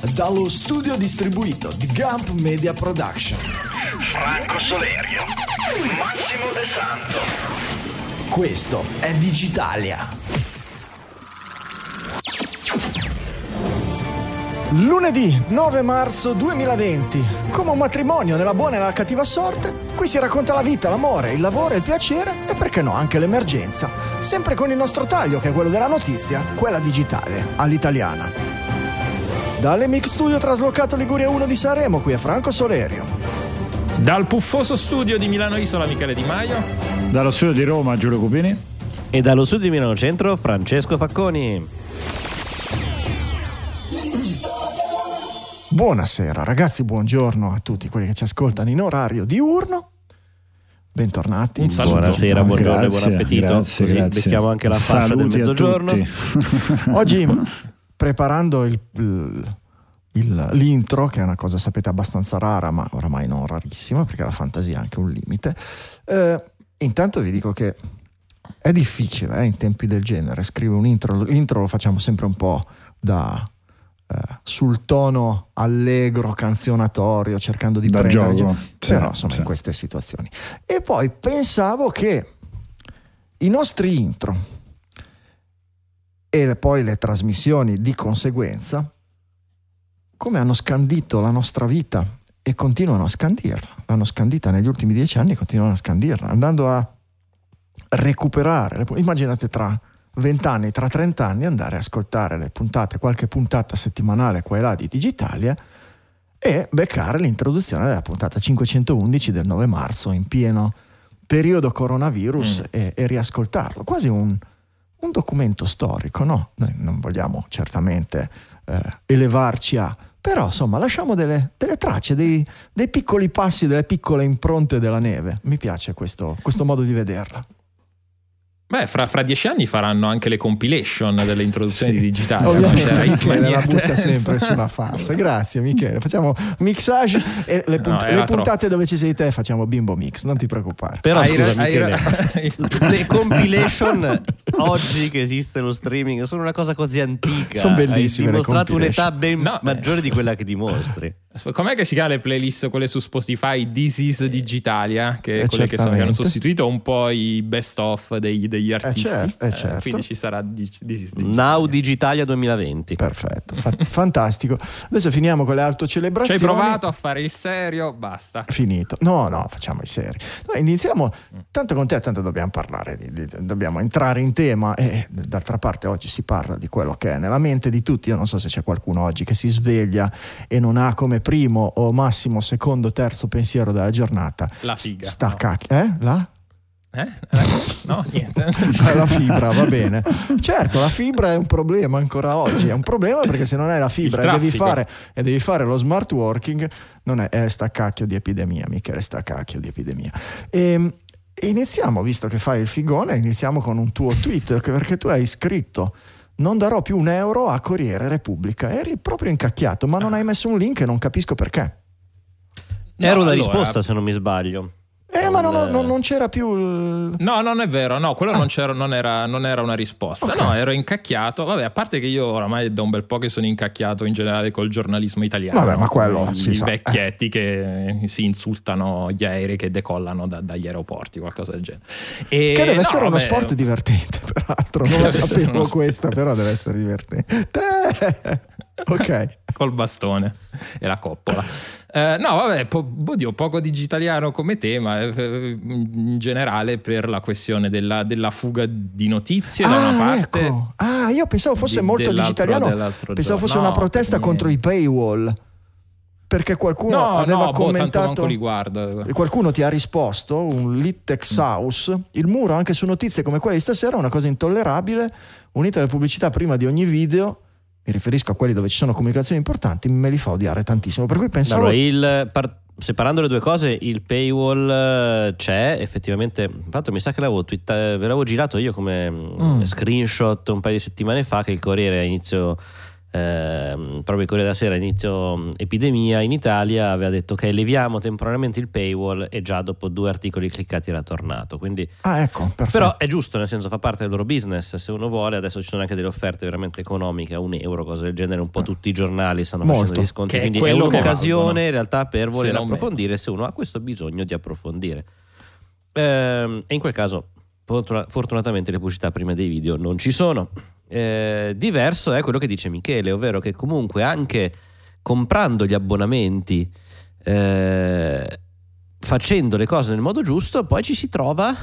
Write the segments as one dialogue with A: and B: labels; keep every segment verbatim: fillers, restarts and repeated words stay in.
A: dallo studio distribuito di Gump Media Production.
B: Franco Solerio, Massimo De Santo.
A: Questo è Digitalia. Lunedì nove marzo duemilaventi, come un matrimonio nella buona e nella cattiva sorte, qui si racconta la vita, l'amore, il lavoro, il piacere e perché no anche l'emergenza, sempre con il nostro taglio che è quello della notizia, quella digitale, all'italiana. Dalle Mix Studio traslocato Liguria uno di Sanremo, qui è Franco Solerio.
C: Dal puffoso studio di Milano Isola Michele Di Maio.
D: Dallo studio di Roma Giulio Cupini.
E: E dallo studio di Milano Centro Francesco Facconi.
A: Buonasera ragazzi, buongiorno a tutti quelli che ci ascoltano in orario diurno. Bentornati.
C: Un saluto.
E: Buonasera, buongiorno
D: Grazie,
E: e buon appetito.
D: grazie,
E: Così
D: grazie.
E: becchiamo anche la fascia
D: Saluti
E: del mezzogiorno.
A: Oggi, preparando il, il, il, l'intro, che è una cosa sapete abbastanza rara, ma oramai non rarissima, perché la fantasia ha anche un limite, eh, intanto vi dico che è difficile eh, in tempi del genere scrivere un intro. L'intro lo facciamo sempre un po' da... Uh, sul tono allegro, canzionatorio, cercando di
D: da
A: prendere
D: gioco,
A: però
D: sì,
A: insomma
D: sì.
A: in queste situazioni. E poi pensavo che i nostri intro e poi le trasmissioni di conseguenza, come hanno scandito la nostra vita e continuano a scandirla, l'hanno scandita negli ultimi dieci anni e continuano a scandirla, andando a recuperare. Immaginate tra vent'anni, tra trent'anni, andare a ascoltare le puntate, qualche puntata settimanale qua e là di Digitalia e beccare l'introduzione della puntata cinquecentoundici del nove marzo in pieno periodo coronavirus mm. e, e riascoltarlo, quasi un, un documento storico, no? Noi non vogliamo certamente eh, elevarci a, però insomma lasciamo delle, delle tracce, dei, dei piccoli passi, delle piccole impronte della neve. Mi piace questo, questo modo di vederla.
C: Beh, fra, fra dieci anni faranno anche le compilation delle introduzioni
A: sì,
C: di Digitalia.
A: ovviamente
C: Michele
A: la butta sempre sulla farsa. Grazie Michele, facciamo mixage e le, punt-
C: no,
A: le puntate
C: troppo.
A: dove ci sei te facciamo bimbo mix, non ti preoccupare.
E: Però
C: Hai
E: scusa
C: ra- hai
E: Michele,
C: ra-
E: le compilation oggi che esiste lo streaming sono una cosa così antica.
A: Sono bellissime
E: Hai
A: le
E: dimostrato
A: compilation.
E: un'età ben
C: No,
E: maggiore di quella che dimostri.
C: Com'è che si chiama le playlist, quelle su Spotify? This is Digitalia, che
A: Eh,
C: quelle che, sono, che hanno
A: certamente.
C: sostituito un po' i best of degli, degli artisti.
A: certo, eh, certo.
C: Quindi ci sarà This is Digitalia.
E: Now Digitalia duemilaventi.
A: Perfetto, fa- fantastico. Adesso finiamo con le
C: Ci
A: autocelebrazioni.
C: hai provato a fare il serio? Basta.
A: Finito. No, no, facciamo i seri. Noi iniziamo, tanto con te, tanto dobbiamo parlare, di, di, dobbiamo entrare in tema e d'altra parte oggi si parla di quello che è nella mente di tutti. Io non so se c'è qualcuno oggi che si sveglia e non ha come primo o massimo secondo, terzo pensiero della giornata
C: La figa.
A: Sta
C: no.
A: cacchio, eh? La?
C: Eh? Eh? No, niente.
A: La fibra, va bene. Certo, la fibra è un problema ancora oggi. È un problema perché se non hai la fibra
C: Il
A: e devi
C: traffico.
A: fare e devi fare lo smart working, non è, è sta cacchio di epidemia, Michele, sta cacchio di epidemia. E, e iniziamo, visto che fai il figone, iniziamo con un tuo tweet, perché tu hai scritto: non darò più un euro a Corriere Repubblica. Eri proprio incacchiato, ma non hai messo un link e non capisco perché.
E: Ero
C: No,
E: la
C: allora-
E: risposta se non mi sbaglio.
A: Eh, ma non,
E: Eh.
A: non- non c'era più il...
C: No, non è vero, no, quello non, c'era, non, era, non era una risposta.
A: Ok.
C: No, ero incacchiato. Vabbè, a parte che io oramai è da un bel po' che sono incacchiato in generale col giornalismo italiano.
A: Vabbè, ma quello
C: I,
A: si
C: i
A: sa.
C: vecchietti che si insultano gli aerei che decollano da- dagli aeroporti, qualcosa del genere. E,
A: Che deve
C: no,
A: essere uno
C: vabbè,
A: sport divertente, peraltro. Non
C: Deve
A: la
C: essere
A: sapevo
C: uno sport.
A: questa, però deve essere divertente. Ok.
C: col bastone e la coppola. Eh, no, vabbè, po- oddio, poco digitaliano come tema, eh, in generale per la questione della, della fuga di notizie da una parte.
A: Ecco. Ah, io pensavo fosse
C: di-
A: molto
C: dell'altro-
A: digitaliano.
C: dell'altro
A: Pensavo
C: giorno.
A: fosse
C: No,
A: una protesta
C: per
A: contro i
C: niente.
A: paywall. Perché qualcuno
C: No,
A: aveva
C: no, boh, tanto
A: commentato.
C: manco li guardo.
A: E qualcuno ti ha risposto, un Littex House, il muro anche su notizie come quelle di stasera è una cosa intollerabile, unita alle pubblicità prima di ogni video, mi riferisco a quelli dove ci sono comunicazioni importanti, me li fa odiare tantissimo, per cui pensavo...
E: Allora, il, par- separando le due cose, il paywall eh, c'è effettivamente. Infatti mi sa che l'avevo twitta- ve l'avevo girato io come
A: Mm.
E: screenshot un paio di settimane fa, che il Corriere a inizio eh, proprio il Corriere della Sera inizio epidemia in Italia aveva detto che leviamo temporaneamente il paywall e già dopo due articoli cliccati era tornato, quindi
A: Ah, ecco, perfetto.
E: però è giusto, nel senso fa parte del loro business, se uno vuole. Adesso ci sono anche delle offerte veramente economiche a un euro, cose del genere, un po' tutti i giornali stanno
A: Molto.
E: facendo gli sconti,
C: Che è
E: quindi è
C: quello che
E: un'occasione
C: valgono.
E: in realtà per voler
C: Se non
E: approfondire se uno ha questo bisogno di approfondire. Ehm, e in quel caso fortuna- fortunatamente le pubblicità prima dei video non ci sono. Eh, diverso è quello che dice Michele, ovvero che comunque anche comprando gli abbonamenti, eh, facendo le cose nel modo giusto, poi ci si trova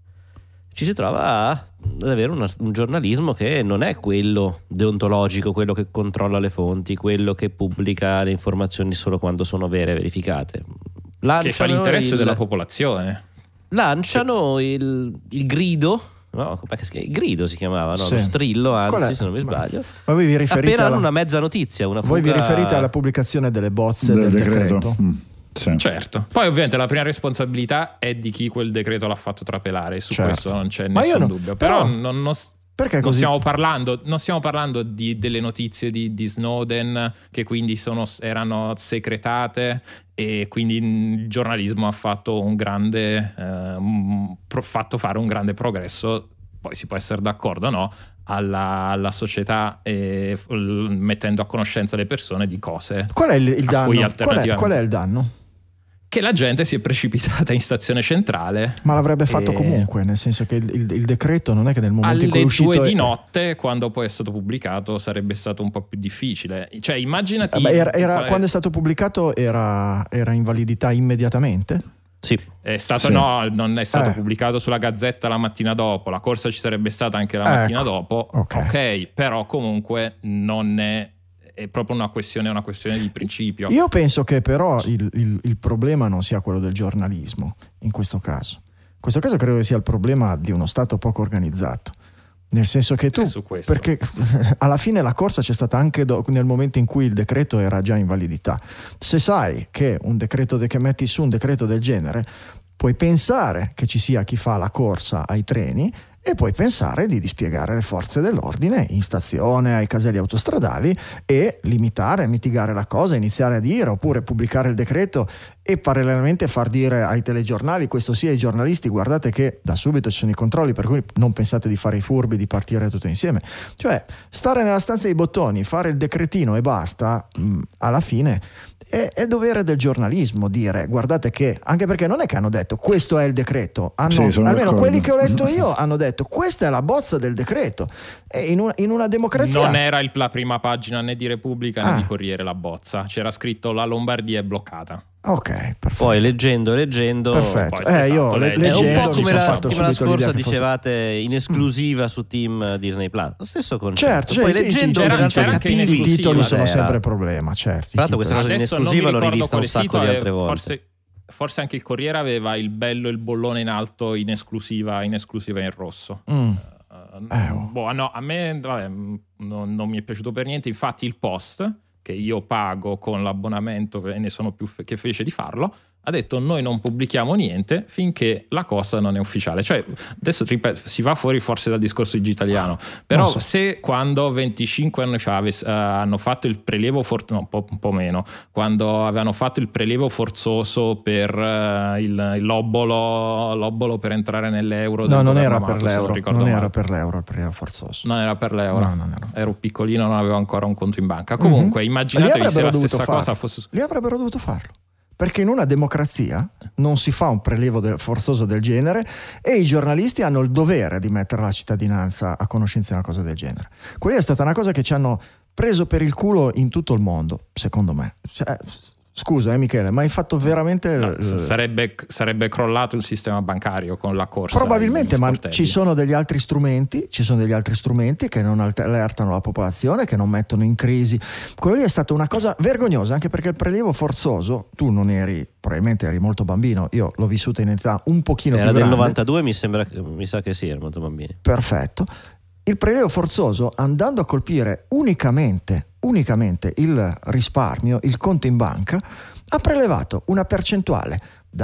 E: ci si trova ad avere una- un giornalismo che non è quello deontologico, quello che controlla le fonti, quello che pubblica le informazioni solo quando sono vere e verificate.
C: Che fa
E: Lanciano
C: l'interesse
E: il-
C: della popolazione.
E: lanciano il, il grido, no? Com'è che si chiama? Il grido si chiamava, no?
A: Sì.
E: Lo strillo,
A: Qual è?
E: anzi, se non mi
A: Ma-
E: sbaglio.
A: Ma voi vi riferite
E: Appena hanno
A: alla...
E: una mezza notizia, una
A: Voi vi
E: fuga-
A: riferite alla pubblicazione delle bozze del,
D: del
A: decreto?
D: decreto. Mm, sì.
C: Certo. Poi ovviamente la prima responsabilità è di chi quel decreto l'ha fatto trapelare, su
A: Certo.
C: questo non c'è
A: Ma io
C: nessun
A: no-
C: dubbio.
A: però-
C: Però, non, non-
A: Perché
C: non
A: così?
C: stiamo parlando, non stiamo parlando di, delle notizie di, di Snowden che quindi sono, erano segretate e quindi il giornalismo ha fatto un grande eh, un- pro- fatto fare un grande progresso. Poi si può essere d'accordo o no alla, alla società, e f- l- mettendo a conoscenza le persone di cose
A: Qual è il, il
C: a
A: danno?
C: cui
A: Qual è,
C: alternativamente-
A: qual è il danno?
C: che la gente si è precipitata in stazione centrale
A: Ma l'avrebbe fatto
C: E-
A: comunque, nel senso che il, il- il decreto non è che nel momento in cui è
C: alle
A: uscito
C: due di
A: è-
C: notte, quando poi è stato pubblicato, sarebbe stato un po' più difficile. Cioè, immaginati.
A: Vabbè, era- era-
C: eh,
A: quando è stato pubblicato era, era in validità immediatamente?
E: Sì.
C: è stato,
A: Sì.
C: no, non è stato
A: Eh.
C: pubblicato sulla Gazzetta la mattina dopo. La corsa ci sarebbe stata anche la
A: Ecco.
C: mattina dopo.
A: Ok.
C: ok, però comunque non è. È proprio una questione, una questione di principio.
A: Io penso che però il, il- il problema non sia quello del giornalismo in questo caso. In questo caso credo che sia il problema di uno Stato poco organizzato. Nel senso che tu,
C: E su questo.
A: perché alla fine la corsa c'è stata anche do- nel momento in cui il decreto era già in validità. Se sai che un decreto de- che metti su un decreto del genere, puoi pensare che ci sia chi fa la corsa ai treni e puoi pensare di dispiegare le forze dell'ordine in stazione, ai caselli autostradali e limitare, mitigare la cosa, iniziare a dire oppure pubblicare il decreto e parallelamente far dire ai telegiornali, questo sì, ai giornalisti, guardate che da subito ci sono i controlli, per cui non pensate di fare i furbi, di partire tutto insieme. Cioè stare nella stanza dei bottoni, fare il decretino e basta, mh, alla fine è, è dovere del giornalismo dire guardate che, anche perché non è che hanno detto questo è il decreto, hanno,
D: Sì, sono
A: almeno
D: d'accordo.
A: quelli che ho letto io hanno detto questa è la bozza del decreto, e in, un- in una democrazia
C: Non era il- la prima pagina né di Repubblica né
A: Ah.
C: di Corriere la bozza. C'era scritto la Lombardia è bloccata.
A: ok, perfetto.
E: Poi leggendo, leggendo,
A: Perfetto.
C: poi,
A: Eh, io
C: esatto,
A: le-
C: lei-
E: è un
A: leggendo
E: po'
A: mi
E: come
A: sono
E: la
A: fatto
E: settimana
A: subito l'idea
E: scorsa
A: che fosse-
E: dicevate in esclusiva su Team Disney Plus, lo stesso concetto.
A: Certo,
E: Poi
A: cioè, i- i-
E: leggendo
A: i-
E: in
C: c'era-
E: realtà
C: c'era anche in
E: capivi
A: i titoli
C: esclusiva,
A: sono
E: cos'era.
A: sempre problema, certo. i
E: Tra l'altro questa
A: titoli.
E: cosa in
C: Adesso non mi
E: esclusiva l'ho
C: ricordo
E: rivista un
C: quale
E: sacco
C: sito
E: di
C: è,
E: altre volte.
C: forse, forse anche il Corriere aveva il bello e il bollone in alto in esclusiva in, esclusiva in rosso.
A: Mm.
C: Uh,
A: Eh, oh.
C: boh, no, a me vabbè, mh, non, non mi è piaciuto per niente. Infatti il Post, che io pago con l'abbonamento e ne sono più fe- che felice di farlo, ha detto noi non pubblichiamo niente finché la cosa non è ufficiale. Cioè, adesso ti ripeto, si va fuori forse dal discorso digitaliano, però
A: Non so.
C: se quando venticinque anni fa avess- eh, hanno fatto il prelievo for- no, un, po', un po' meno, quando avevano fatto il prelievo forzoso per eh, il, il l'obolo, l'obolo per entrare nell'euro
A: No,
C: del
A: non
C: governo
A: era
C: Amato,
A: per
C: se non
A: l'euro,
C: ricordo
A: non
C: male.
A: era per l'euro il prelievo forzoso.
C: Non era per l'euro,
A: No, non era.
C: ero piccolino, non avevo ancora un conto in banca. Comunque,
A: Mhm.
C: immaginatevi
A: Lì
C: se la
A: avrebbero dovuto
C: stessa
A: farlo.
C: cosa fosse.
A: Lì avrebbero dovuto farlo. Perché in una democrazia non si fa un prelievo del- forzoso del genere e i giornalisti hanno il dovere di mettere la cittadinanza a conoscenza di una cosa del genere. Quella è stata una cosa che ci hanno preso per il culo in tutto il mondo, secondo me. Cioè, scusa, eh, Michele, ma hai fatto veramente.
C: No,
A: eh,
C: s- sarebbe, sarebbe crollato il sistema bancario con la corsa.
A: Probabilmente,
C: ai
A: ma
C: sportelli.
A: ci sono degli altri strumenti, ci sono degli altri strumenti che non allertano la popolazione, che non mettono in crisi. Quello lì è stata una cosa vergognosa, anche perché il prelievo forzoso, tu non eri, probabilmente eri molto bambino, io l'ho vissuta in età un pochino
E: Era
A: più
E: del
A: grande.
E: novantadue, mi sembra, mi sa che sì, era molto bambini.
A: Perfetto. Il prelievo forzoso, andando a colpire unicamente, unicamente il risparmio, il conto in banca, ha prelevato una percentuale da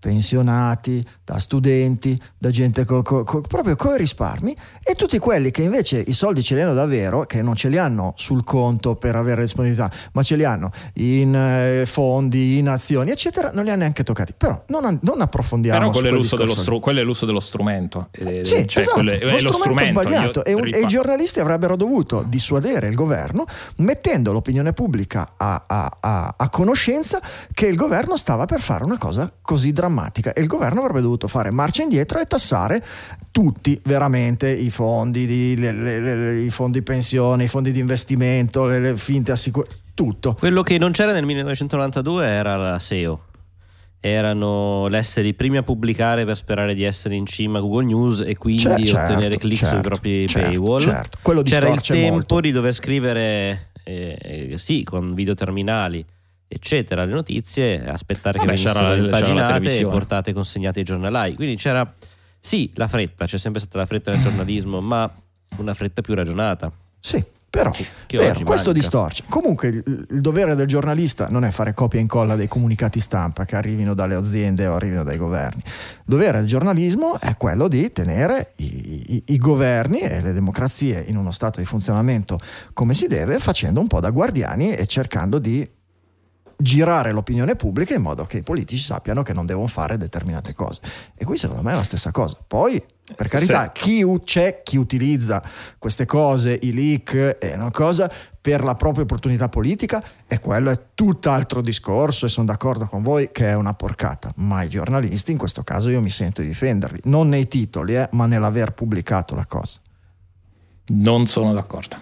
A: pensionati, da studenti, da gente co, co, co, proprio coi risparmi, e tutti quelli che invece i soldi ce li hanno davvero, che non ce li hanno sul conto per avere disponibilità, ma ce li hanno in eh, fondi, in azioni, eccetera, non li hanno neanche toccati. Però non, non approfondiamo.
C: Però quello è, l'uso dello
A: stru-
C: quello è l'uso dello strumento. Eh,
A: sì,
C: cioè,
A: esatto,
C: è
A: lo,
C: lo
A: strumento,
C: strumento
A: sbagliato. E, un,
C: rifa-
A: e i giornalisti avrebbero dovuto dissuadere il governo, mettendo l'opinione pubblica a, a, a, a conoscenza che il governo stava per fare una cosa così drammatica, e il governo avrebbe dovuto fare marcia indietro e tassare tutti veramente i fondi di, le, le, le, i fondi pensione, i fondi di investimento, le, le finte assicurazioni, tutto.
E: Quello che non c'era nel millenovecentonovantadue era la S E O, erano l'essere i primi a pubblicare per sperare di essere in cima a Google News e quindi
A: certo,
E: ottenere click
A: certo,
E: sui propri
A: certo,
E: paywall.
A: Certo. Quello
E: c'era il tempo
A: molto.
E: di dover scrivere eh, sì, con videoterminali eccetera le notizie, aspettare
C: Vabbè,
E: che venissero
C: c'era la-
E: impaginate
C: c'era la
E: e portate consegnate ai giornalai. Quindi c'era sì la fretta, c'è sempre stata la fretta nel giornalismo, ma una fretta più ragionata.
A: Sì, però
E: che, che
A: vero,
E: oggi
A: questo
E: manca.
A: distorce. Comunque il, il dovere del giornalista non è fare copia e incolla dei comunicati stampa che arrivino dalle aziende o arrivino dai governi. Il dovere del giornalismo è quello di tenere i, i, i governi e le democrazie in uno stato di funzionamento come si deve, facendo un po' da guardiani e cercando di girare l'opinione pubblica in modo che i politici sappiano che non devono fare determinate cose. E qui secondo me è la stessa cosa. Poi, per carità,
C: sì.
A: chi u- c'è chi utilizza queste cose, i leak, è una cosa per la propria opportunità politica, e quello è tutt'altro discorso, e sono d'accordo con voi che è una porcata. Ma i giornalisti, in questo caso, io mi sento di difenderli, non nei titoli, eh, ma nell'aver pubblicato la cosa.
C: Non sono d'accordo.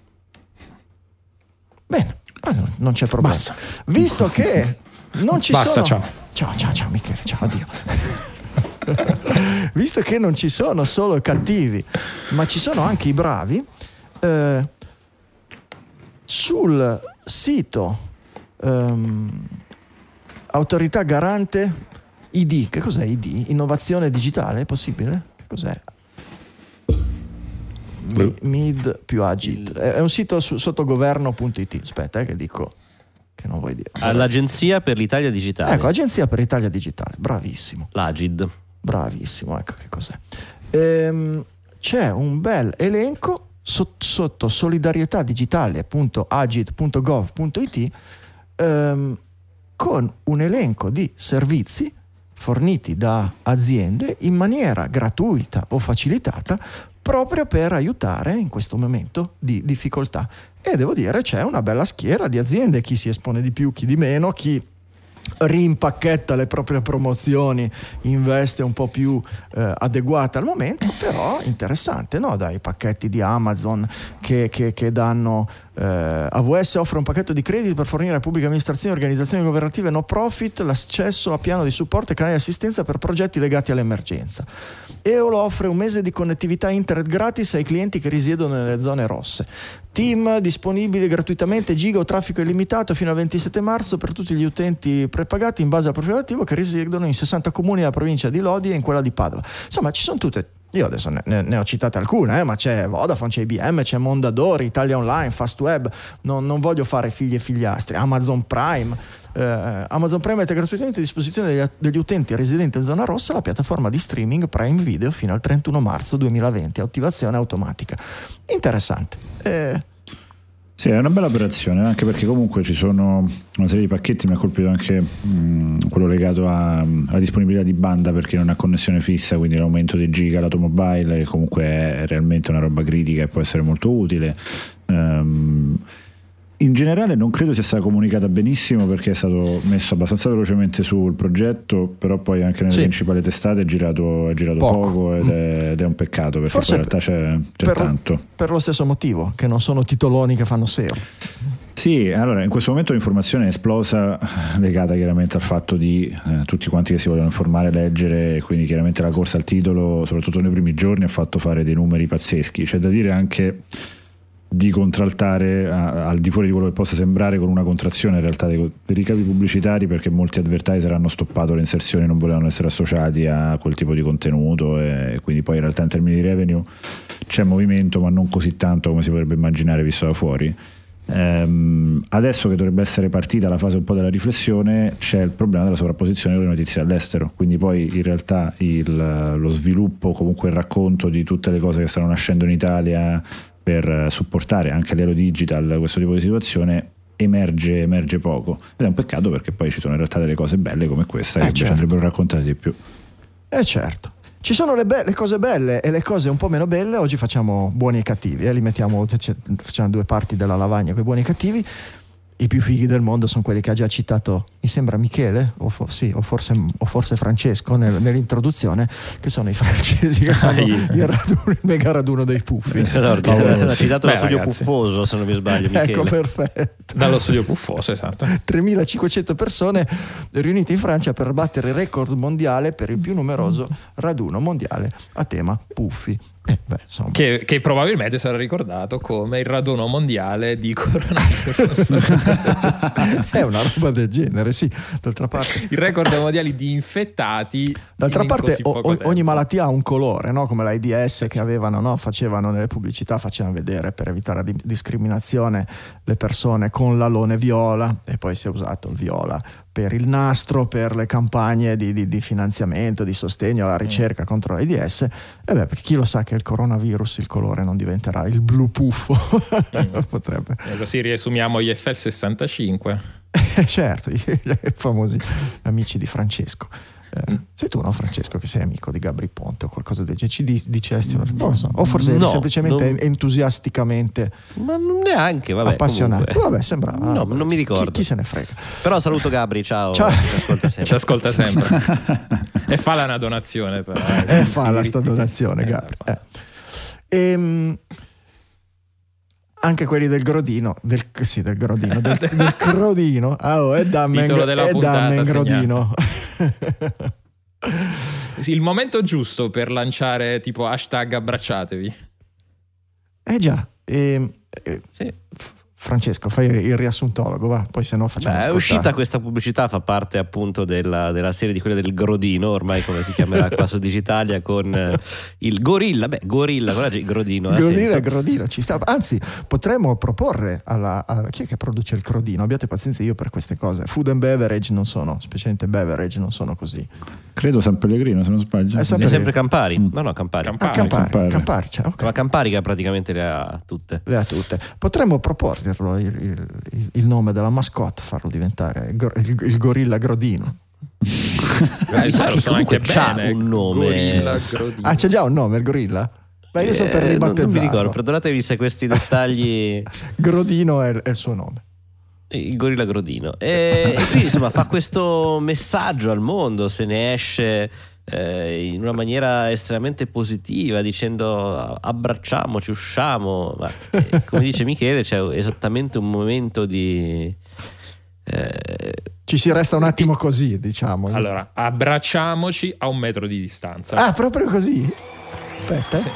A: Bene. Ah, no, non c'è problema.
C: Basta.
A: Visto che non ci
C: Basta,
A: sono.
C: ciao.
A: Ciao, ciao, ciao, Michele, ciao, addio. Visto che non ci sono solo i cattivi, ma ci sono anche i bravi, eh, sul sito ehm, Autorità Garante I D, che cos'è I D? Innovazione digitale, è possibile? Che cos'è? Mi, mid più Agit è un sito su, sottogoverno punto it. Aspetta, eh, che dico che non vuoi dire.
E: All'Agenzia per l'Italia Digitale.
A: Ecco, Agenzia per l'Italia Digitale, bravissimo.
E: L'Agid.
A: Bravissimo, ecco che cos'è. Ehm, c'è un bel elenco sotto, sotto solidarietadigitale punto agit punto gov punto it ehm, con un elenco di servizi forniti da aziende in maniera gratuita o facilitata, proprio per aiutare in questo momento di difficoltà. E devo dire c'è una bella schiera di aziende, chi si espone di più, chi di meno, chi rimpacchetta le proprie promozioni in veste un po' più eh, adeguata al momento, però interessante, no? Dai pacchetti di Amazon che, che, che danno eh, A W S offre un pacchetto di crediti per fornire a pubbliche amministrazioni, organizzazioni governative no profit l'accesso a piano di supporto e canali di assistenza per progetti legati all'emergenza. Eolo offre un mese di connettività internet gratis ai clienti che risiedono nelle zone rosse. Team disponibile gratuitamente, giga o traffico illimitato fino al ventisette marzo per tutti gli utenti prepagati in base al profilo attivo che risiedono in sessanta comuni della provincia di Lodi e in quella di Padova. Insomma, ci sono tutte. Io adesso ne, ne, ne ho citate alcune, eh, ma c'è Vodafone, c'è I B M, c'è Mondadori, Italia Online, Fastweb. Non, non voglio fare figli e figliastri. Amazon Prime. Eh, Amazon Prime mette gratuitamente a disposizione degli, degli utenti residenti in zona rossa la piattaforma di streaming Prime Video fino al trentuno marzo duemilaventi, attivazione automatica. Interessante. Eh,
D: Sì, è una bella operazione, anche perché comunque ci sono una serie di pacchetti. Mi ha colpito anche mh, quello legato a, alla disponibilità di banda per chi non ha connessione fissa, quindi l'aumento dei giga l'automobile, che comunque è realmente una roba critica e può essere molto utile. Um, in generale non credo sia stata comunicata benissimo, perché è stato messo abbastanza velocemente sul progetto, però poi anche nelle
A: sì.
D: principali testate è girato, è girato poco, poco ed, è, ed è un peccato, perché
A: Forse
D: poi in realtà c'è, c'è
A: per,
D: tanto.
A: Per lo stesso motivo, che non sono titoloni che fanno S E O.
D: Sì, allora in questo momento l'informazione è esplosa, legata chiaramente al fatto di eh, tutti quanti che si vogliono informare, leggere, quindi chiaramente la corsa al titolo, soprattutto nei primi giorni, ha fatto fare dei numeri pazzeschi. C'è da dire anche di contraltare a, al di fuori di quello che possa sembrare, con una contrazione in realtà dei, dei ricavi pubblicitari, perché molti advertiser hanno stoppato le inserzioni, non volevano essere associati a quel tipo di contenuto, e quindi poi in realtà in termini di revenue c'è movimento, ma non così tanto come si potrebbe immaginare visto da fuori. Ehm, adesso che dovrebbe essere partita la fase un po' della riflessione, c'è il problema della sovrapposizione delle notizie all'estero, quindi poi in realtà il, lo sviluppo, comunque il racconto di tutte le cose che stanno nascendo in Italia per supportare anche a livello digital questo tipo di situazione emerge, emerge poco, ed è un peccato, perché poi ci sono in realtà delle cose belle come questa
A: eh
D: che
A: certo.
D: andrebbero raccontate di più.
A: Eh certo. Ci sono le, be- le cose belle e le cose un po' meno belle. Oggi facciamo buoni e cattivi, eh? Li mettiamo, facciamo due parti della lavagna con i buoni e cattivi. I più fighi del mondo sono quelli che ha già citato, mi sembra Michele, o, for- sì, o, forse, o forse Francesco nel- nell'introduzione, che sono i francesi che fanno il, raduno, il mega raduno dei puffi.
E: No, l'ha citato
C: Beh,
E: dallo studio
C: ragazzi.
E: Puffoso, se non mi sbaglio, Michele.
A: Ecco, perfetto.
C: Dallo studio Puffoso, esatto.
A: tremilacinquecento persone riunite in Francia per battere il record mondiale per il più numeroso raduno mondiale a tema puffi. Eh, beh, insomma.
C: Che, che probabilmente sarà ricordato come il raduno mondiale di coronavirus.
A: È una roba del genere, sì. D'altra parte,
C: Il record mondiale di infettati.
A: D'altra
C: in
A: parte
C: così
A: o-
C: poco
A: o-
C: tempo.
A: ogni malattia ha un colore, no? Come l'AIDS che avevano, no? Facevano nelle pubblicità, facevano vedere per evitare la di- discriminazione le persone con l'alone viola, e poi si è usato il viola per il nastro, per le campagne di, di- di finanziamento, di sostegno alla ricerca mm. contro l'AIDS. E beh, perché chi lo sa che il coronavirus il colore non diventerà il blu puffo. Mm. Potrebbe.
C: E così riesumiamo gli F L sessantacinque.
A: Certo, i famosi amici di Francesco. Eh, sei tu, no, Francesco, che sei amico di Gabri Ponte o qualcosa del genere? Ci di- dicesti, non lo so. O forse eri
E: No,
A: semplicemente
E: non-
A: entusiasticamente
E: Ma neanche, vabbè,
A: appassionato.
E: comunque.
A: Vabbè, sembrava.
E: No, non mi ricordo.
A: Chi, chi se ne frega?
E: Però saluto Gabri, ciao.
A: Ciao.
E: Ci ascolta sempre.
C: Ci ascolta sempre. E falla una donazione, però.
A: Eh, eh fa la sta donazione,
C: Eh,
A: Gabri.
C: fa.
A: Eh. Ehm, anche quelli del Grodino, del, sì, del Grodino, del, del Grodino. Ah, oh, è dammen,
C: Titolo della
A: è
C: puntata,
A: dammen Grodino.
C: Sì, il momento giusto per lanciare tipo hashtag abbracciatevi.
A: Eh già, ehm, eh,
E: Sì.
A: Francesco, fai il riassuntologo, va, poi se no facciamo
E: Beh, è
A: ascoltare.
E: uscita questa pubblicità, fa parte appunto della, della serie di quelle del Grodino, ormai come si chiamerà qua su Digitalia, con eh, il Gorilla, beh, Gorilla, con la G, Grodino. ha
A: Grodino
E: senso.
A: e Grodino ci sta. Anzi, potremmo proporre alla, alla- chi è che produce il Grodino? Abbiate pazienza, io per queste cose. Food and beverage non sono, specialmente beverage non sono così.
D: Credo San Pellegrino, se non sbaglio.
A: È San
E: È sempre
A: Pellegrino.
E: Campari?
D: Mm.
E: No, no, Campari.
C: Campari.
A: Ah, Campari,
D: Campari.
A: Campari, cioè, ok.
E: Ma Campari che praticamente le ha tutte.
A: Le ha tutte. Potremmo proporlo il, il- il- il nome della mascotte, farlo diventare il, gor- il- il gorilla Grodino.
C: Eh,
E: Mi sa che
C: sono anche
E: comunque c'ha
C: bene.
E: un nome.
C: Gorilla, Grodino.
A: Ah, c'è già un nome il gorilla? Beh, io sono per
E: Eh, non, non mi
A: ribattezzarlo.
E: ricordo, perdonatevi se questi dettagli.
A: Grodino è, è il suo nome.
E: Il Gorilla Grodino. E, e quindi insomma fa questo messaggio al mondo, se ne esce eh, in una maniera estremamente positiva, dicendo abbracciamoci, usciamo. Ma, eh, come dice Michele, c'è esattamente un momento di. Eh,
A: Ci si resta un attimo così, diciamo.
C: Allora, abbracciamoci a un metro di distanza.
A: Ah, proprio così? Aspetta.
C: Sì.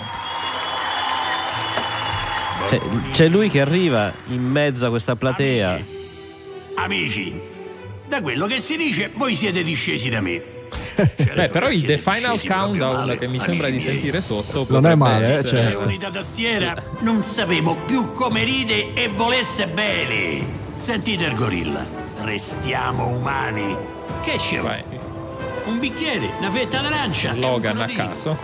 E: c'è, c'è lui che arriva in mezzo a questa platea.
F: Amici, da quello che si dice, voi siete discesi da me.
C: Beh, però il The
F: Siete
C: Final
F: discesi proprio
C: Countdown
F: male,
C: che mi
F: amici
C: sembra di
F: miei.
C: sentire sotto
A: Non è
C: potrebbe
A: male, eh,
C: essere-
A: certo.
F: Leonida tastiera, non sapevo più come ride e volesse bene. Sentite il gorilla, restiamo umani. Che c'è?
C: Vai,
F: Un bicchiere, una fetta d'arancia. e un
C: slogan a
F: crodino.
C: caso.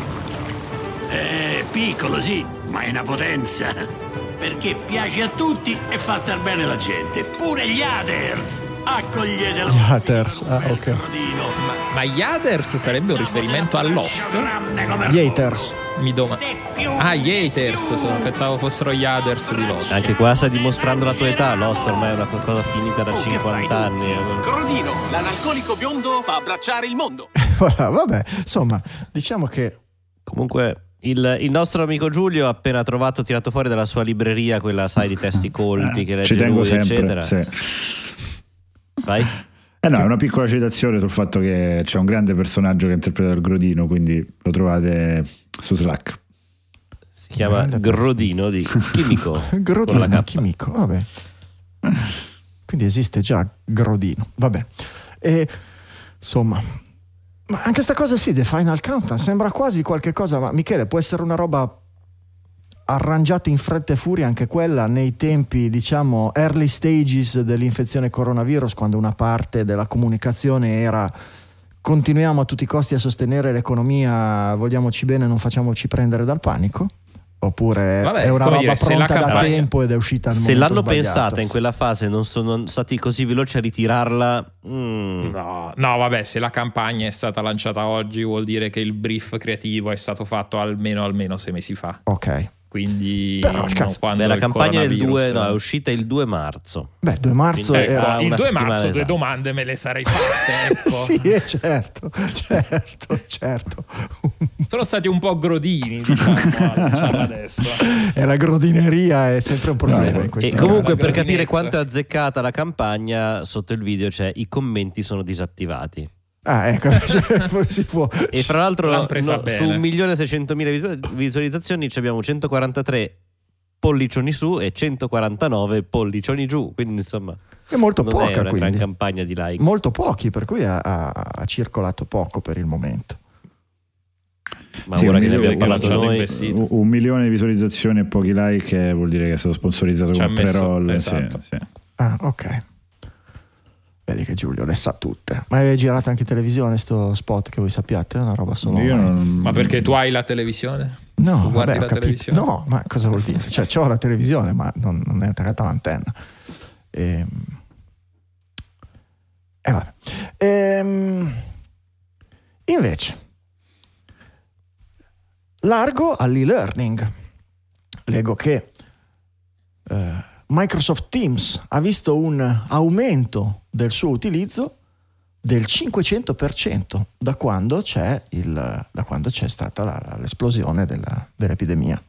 F: Eh, piccolo sì, ma è una potenza. Perché piace a tutti e fa star bene la gente. Pure gli Others. Accoglietelo.
A: Gli Others, ah, ok.
F: Crodino.
C: Ma gli Others sarebbe un riferimento a Lost?
A: Gli haters.
C: Mi doma- Ah, gli haters sono, pensavo fossero gli Others di Lost.
E: Anche qua stai dimostrando la tua età, Lost ormai è una cosa finita da
F: Oh, che fai
E: cinquanta
F: tu?
E: anni.
G: Crodino, l'analcolico biondo fa abbracciare il mondo.
A: Voilà, vabbè, insomma, diciamo che
E: Comunque il, il nostro amico Giulio ha appena trovato, tirato fuori dalla sua libreria quella, sai, di testi colti che legge
D: Ci tengo
E: lui,
D: sempre,
E: eccetera.
D: sì.
E: Vai.
D: Eh no, è una piccola citazione sul fatto che c'è un grande personaggio che interpreta il Grodino, quindi lo trovate su Slack.
E: Si chiama
A: Grande
E: Grodino di Chimico. con la
A: Grodino,
E: K.
A: chimico, vabbè. Quindi esiste già Grodino, vabbè. E insomma, ma anche sta cosa sì, The Final Countdown sembra quasi qualche cosa, ma Michele, può essere una roba arrangiata in fretta e furia anche quella nei tempi, diciamo, early stages dell'infezione coronavirus, quando una parte della comunicazione era continuiamo a tutti i costi a sostenere l'economia, vogliamoci bene, non facciamoci prendere dal panico. Oppure
C: Vabbè,
A: è una
C: come
A: roba
C: dire, se
A: pronta
C: la
A: da
C: campagna-
A: tempo ed è uscita al
E: Se
A: momento
E: l'hanno
A: sbagliato.
E: pensata in quella fase, non sono stati così veloci a ritirarla. mm.
C: No, no, vabbè, se la campagna è stata lanciata oggi vuol dire che il brief creativo è stato fatto almeno almeno sei mesi fa.
A: Ok.
C: Quindi
A: Però,
C: non
A: cazzo,
C: quando
E: Beh, la
C: il
E: campagna del
C: coronavirus-
E: due, no, è uscita il due marzo.
A: Beh, due marzo
E: Quindi,
C: Ecco,
A: era...
E: Ah,
C: il
E: una
C: due
E: settimana
C: marzo due
E: esatto.
C: domande me le sarei fatte, ecco.
A: Sì, eh, certo, certo, certo.
C: Sono stati un po' grodini, diciamo, a lanciarla adesso.
A: E la grodineria è sempre un problema in
E: E
A: questi
E: comunque,
A: casi.
E: per capire
C: Gradinezza.
E: quanto è azzeccata la campagna, sotto il video c'è i commenti sono disattivati.
A: Ah, ecco, cioè, si può.
E: E fra l'altro
C: L'hanno presa
E: no,
C: bene.
E: su un milione e seicentomila visu- visualizzazioni ci abbiamo centoquarantatré pollicioni su e centoquarantanove pollicioni giù, quindi insomma
A: È molto
E: non
A: poca,
E: è una gran
A: quindi.
E: campagna di like.
A: Molto pochi, per cui ha, ha- ha circolato poco per il momento.
E: Ma
D: Sì,
E: ora
D: un
E: che ne
D: milione-
E: abbiamo parlato
C: che non ci hanno
E: noi,
C: investito.
D: Un un milione di visualizzazioni e pochi like, eh, vuol dire che è stato sponsorizzato
C: Ci ha
D: con
C: messo-
D: pre-roll.
C: esatto.
D: Sì, sì.
A: Ah, ok. Vedi che Giulio le sa tutte. Ma è girato anche in televisione sto spot, che voi sappiate? È una roba solo
D: Io
A: online.
D: non-
C: Ma perché tu hai la televisione?
A: No,
C: Tu guardi
A: vabbè, ho
C: la
A: capito.
C: televisione?
A: No, ma cosa vuol dire? Cioè, c'ho la televisione, ma non, non è attaccata all'antenna. E, e vabbè. Ehm, invece, largo all'e-learning. Leggo che eh, Microsoft Teams ha visto un aumento del suo utilizzo del cinquecento per cento da quando c'è, il, da quando c'è stata la- l'esplosione della- dell'epidemia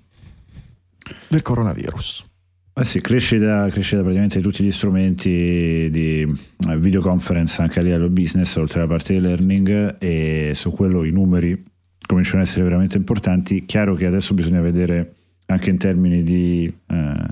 A: del coronavirus.
D: Eh sì, crescita, crescita praticamente di tutti gli strumenti di eh, videoconference anche a livello business, oltre alla parte di learning, e su quello i numeri cominciano ad essere veramente importanti. Chiaro che adesso bisogna vedere anche in termini di eh,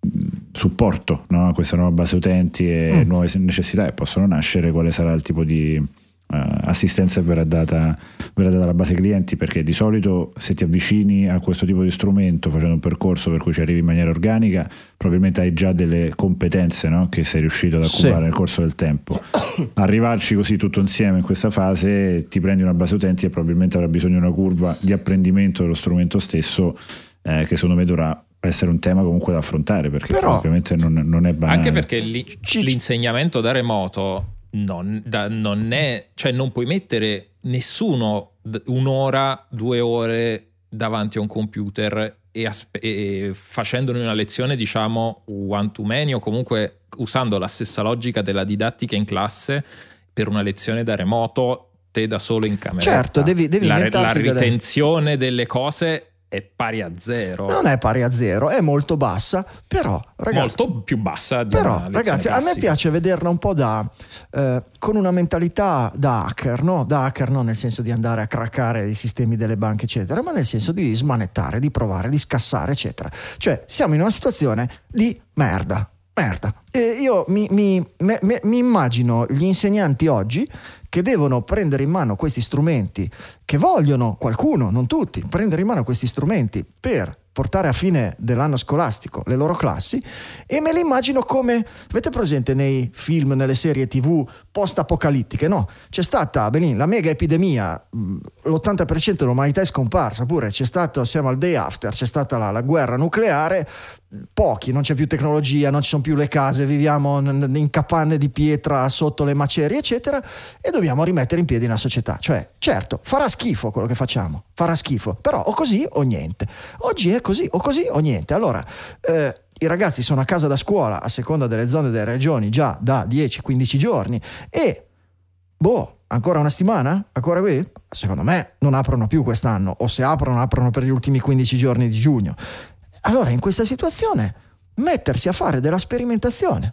D: supporto, no? A questa nuova base utenti e
A: Mm.
D: nuove necessità che possono nascere, quale sarà il tipo di eh, assistenza che verrà data, verrà data alla base clienti, perché di solito se ti avvicini a questo tipo di strumento facendo un percorso per cui ci arrivi in maniera organica, probabilmente hai già delle competenze, no? Che sei riuscito ad accumulare
A: Sì.
D: nel corso del tempo. Arrivarci così tutto insieme in questa fase, ti prendi una base utenti e probabilmente avrà bisogno di una curva di apprendimento dello strumento stesso, eh, che secondo me dovrà essere un tema comunque da affrontare, perché
A: Però-
D: ovviamente non, non è banale.
C: Anche perché lì-
A: Ci-
C: l'insegnamento da remoto non, da- non è, cioè non puoi mettere nessuno d- un'ora, due ore davanti a un computer e, aspe- e facendone una lezione, diciamo, one to many, o comunque usando la stessa logica della didattica in classe per una lezione da remoto, te da solo in camera.
A: Certo, devi- devi
C: la, la
A: inventarti delle-
C: ritenzione delle cose è pari a zero,
A: Non è pari a zero, è molto bassa, però ragazzi,
C: molto più bassa di
A: Però,
C: una lezione
A: ragazzi, a me
C: classica.
A: piace vederla un po' da eh, con una mentalità da hacker, no? Da hacker non nel senso di andare a craccare i sistemi delle banche, eccetera, ma nel senso di smanettare, di provare, di scassare, eccetera. Cioè, siamo in una situazione di merda. Merda. E io mi, mi- me- me- mi immagino gli insegnanti oggi che devono prendere in mano questi strumenti, che vogliono, qualcuno, non tutti, prendere in mano questi strumenti per portare a fine dell'anno scolastico le loro classi, e me li immagino come, avete presente nei film, nelle serie tv post-apocalittiche, no? C'è stata benissimo, la mega epidemia, mh, l'ottanta per cento dell'umanità è scomparsa, pure c'è stato, siamo al day after, c'è stata la, la guerra nucleare, pochi, non c'è più tecnologia, non ci sono più le case, viviamo n- in capanne di pietra sotto le macerie, eccetera, e dobbiamo rimettere in piedi una società. Cioè, certo, farà schifo quello che facciamo, farà schifo, però o così o niente. Oggi è così, o così o niente. Allora, eh, i ragazzi sono a casa da scuola, a seconda delle zone e delle regioni, già da dieci quindici giorni, e boh, ancora una settimana? Ancora qui? Secondo me non aprono più quest'anno, o se aprono, aprono per gli ultimi quindici giorni di giugno. Allora, in questa situazione, mettersi a fare della sperimentazione,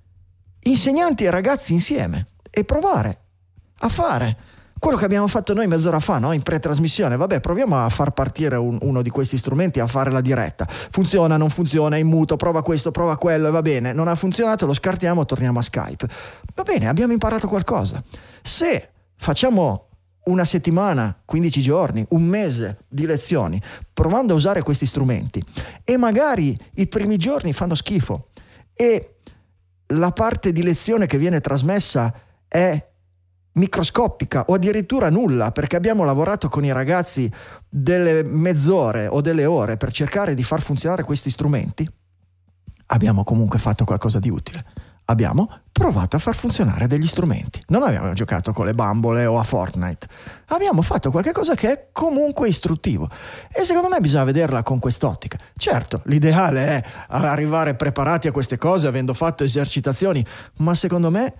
A: insegnanti e ragazzi insieme, e provare a fare quello che abbiamo fatto noi mezz'ora fa, no? In pretrasmissione. Vabbè, proviamo a far partire un- uno di questi strumenti, a fare la diretta. Funziona, non funziona, è in muto, prova questo, prova quello, e va bene. Non ha funzionato, lo scartiamo, torniamo a Skype. Va bene, abbiamo imparato qualcosa. Se facciamo una settimana, quindici giorni, un mese di lezioni, provando a usare questi strumenti, e magari i primi giorni fanno schifo e la parte di lezione che viene trasmessa è microscopica o addirittura nulla, perché abbiamo lavorato con i ragazzi delle mezz'ore o delle ore per cercare di far funzionare questi strumenti, abbiamo comunque fatto qualcosa di utile. Abbiamo provato a far funzionare degli strumenti. Non abbiamo giocato con le bambole o a Fortnite. Abbiamo fatto qualcosa che è comunque istruttivo. E secondo me bisogna vederla con quest'ottica. Certo, l'ideale è arrivare preparati a queste cose avendo fatto esercitazioni, ma secondo me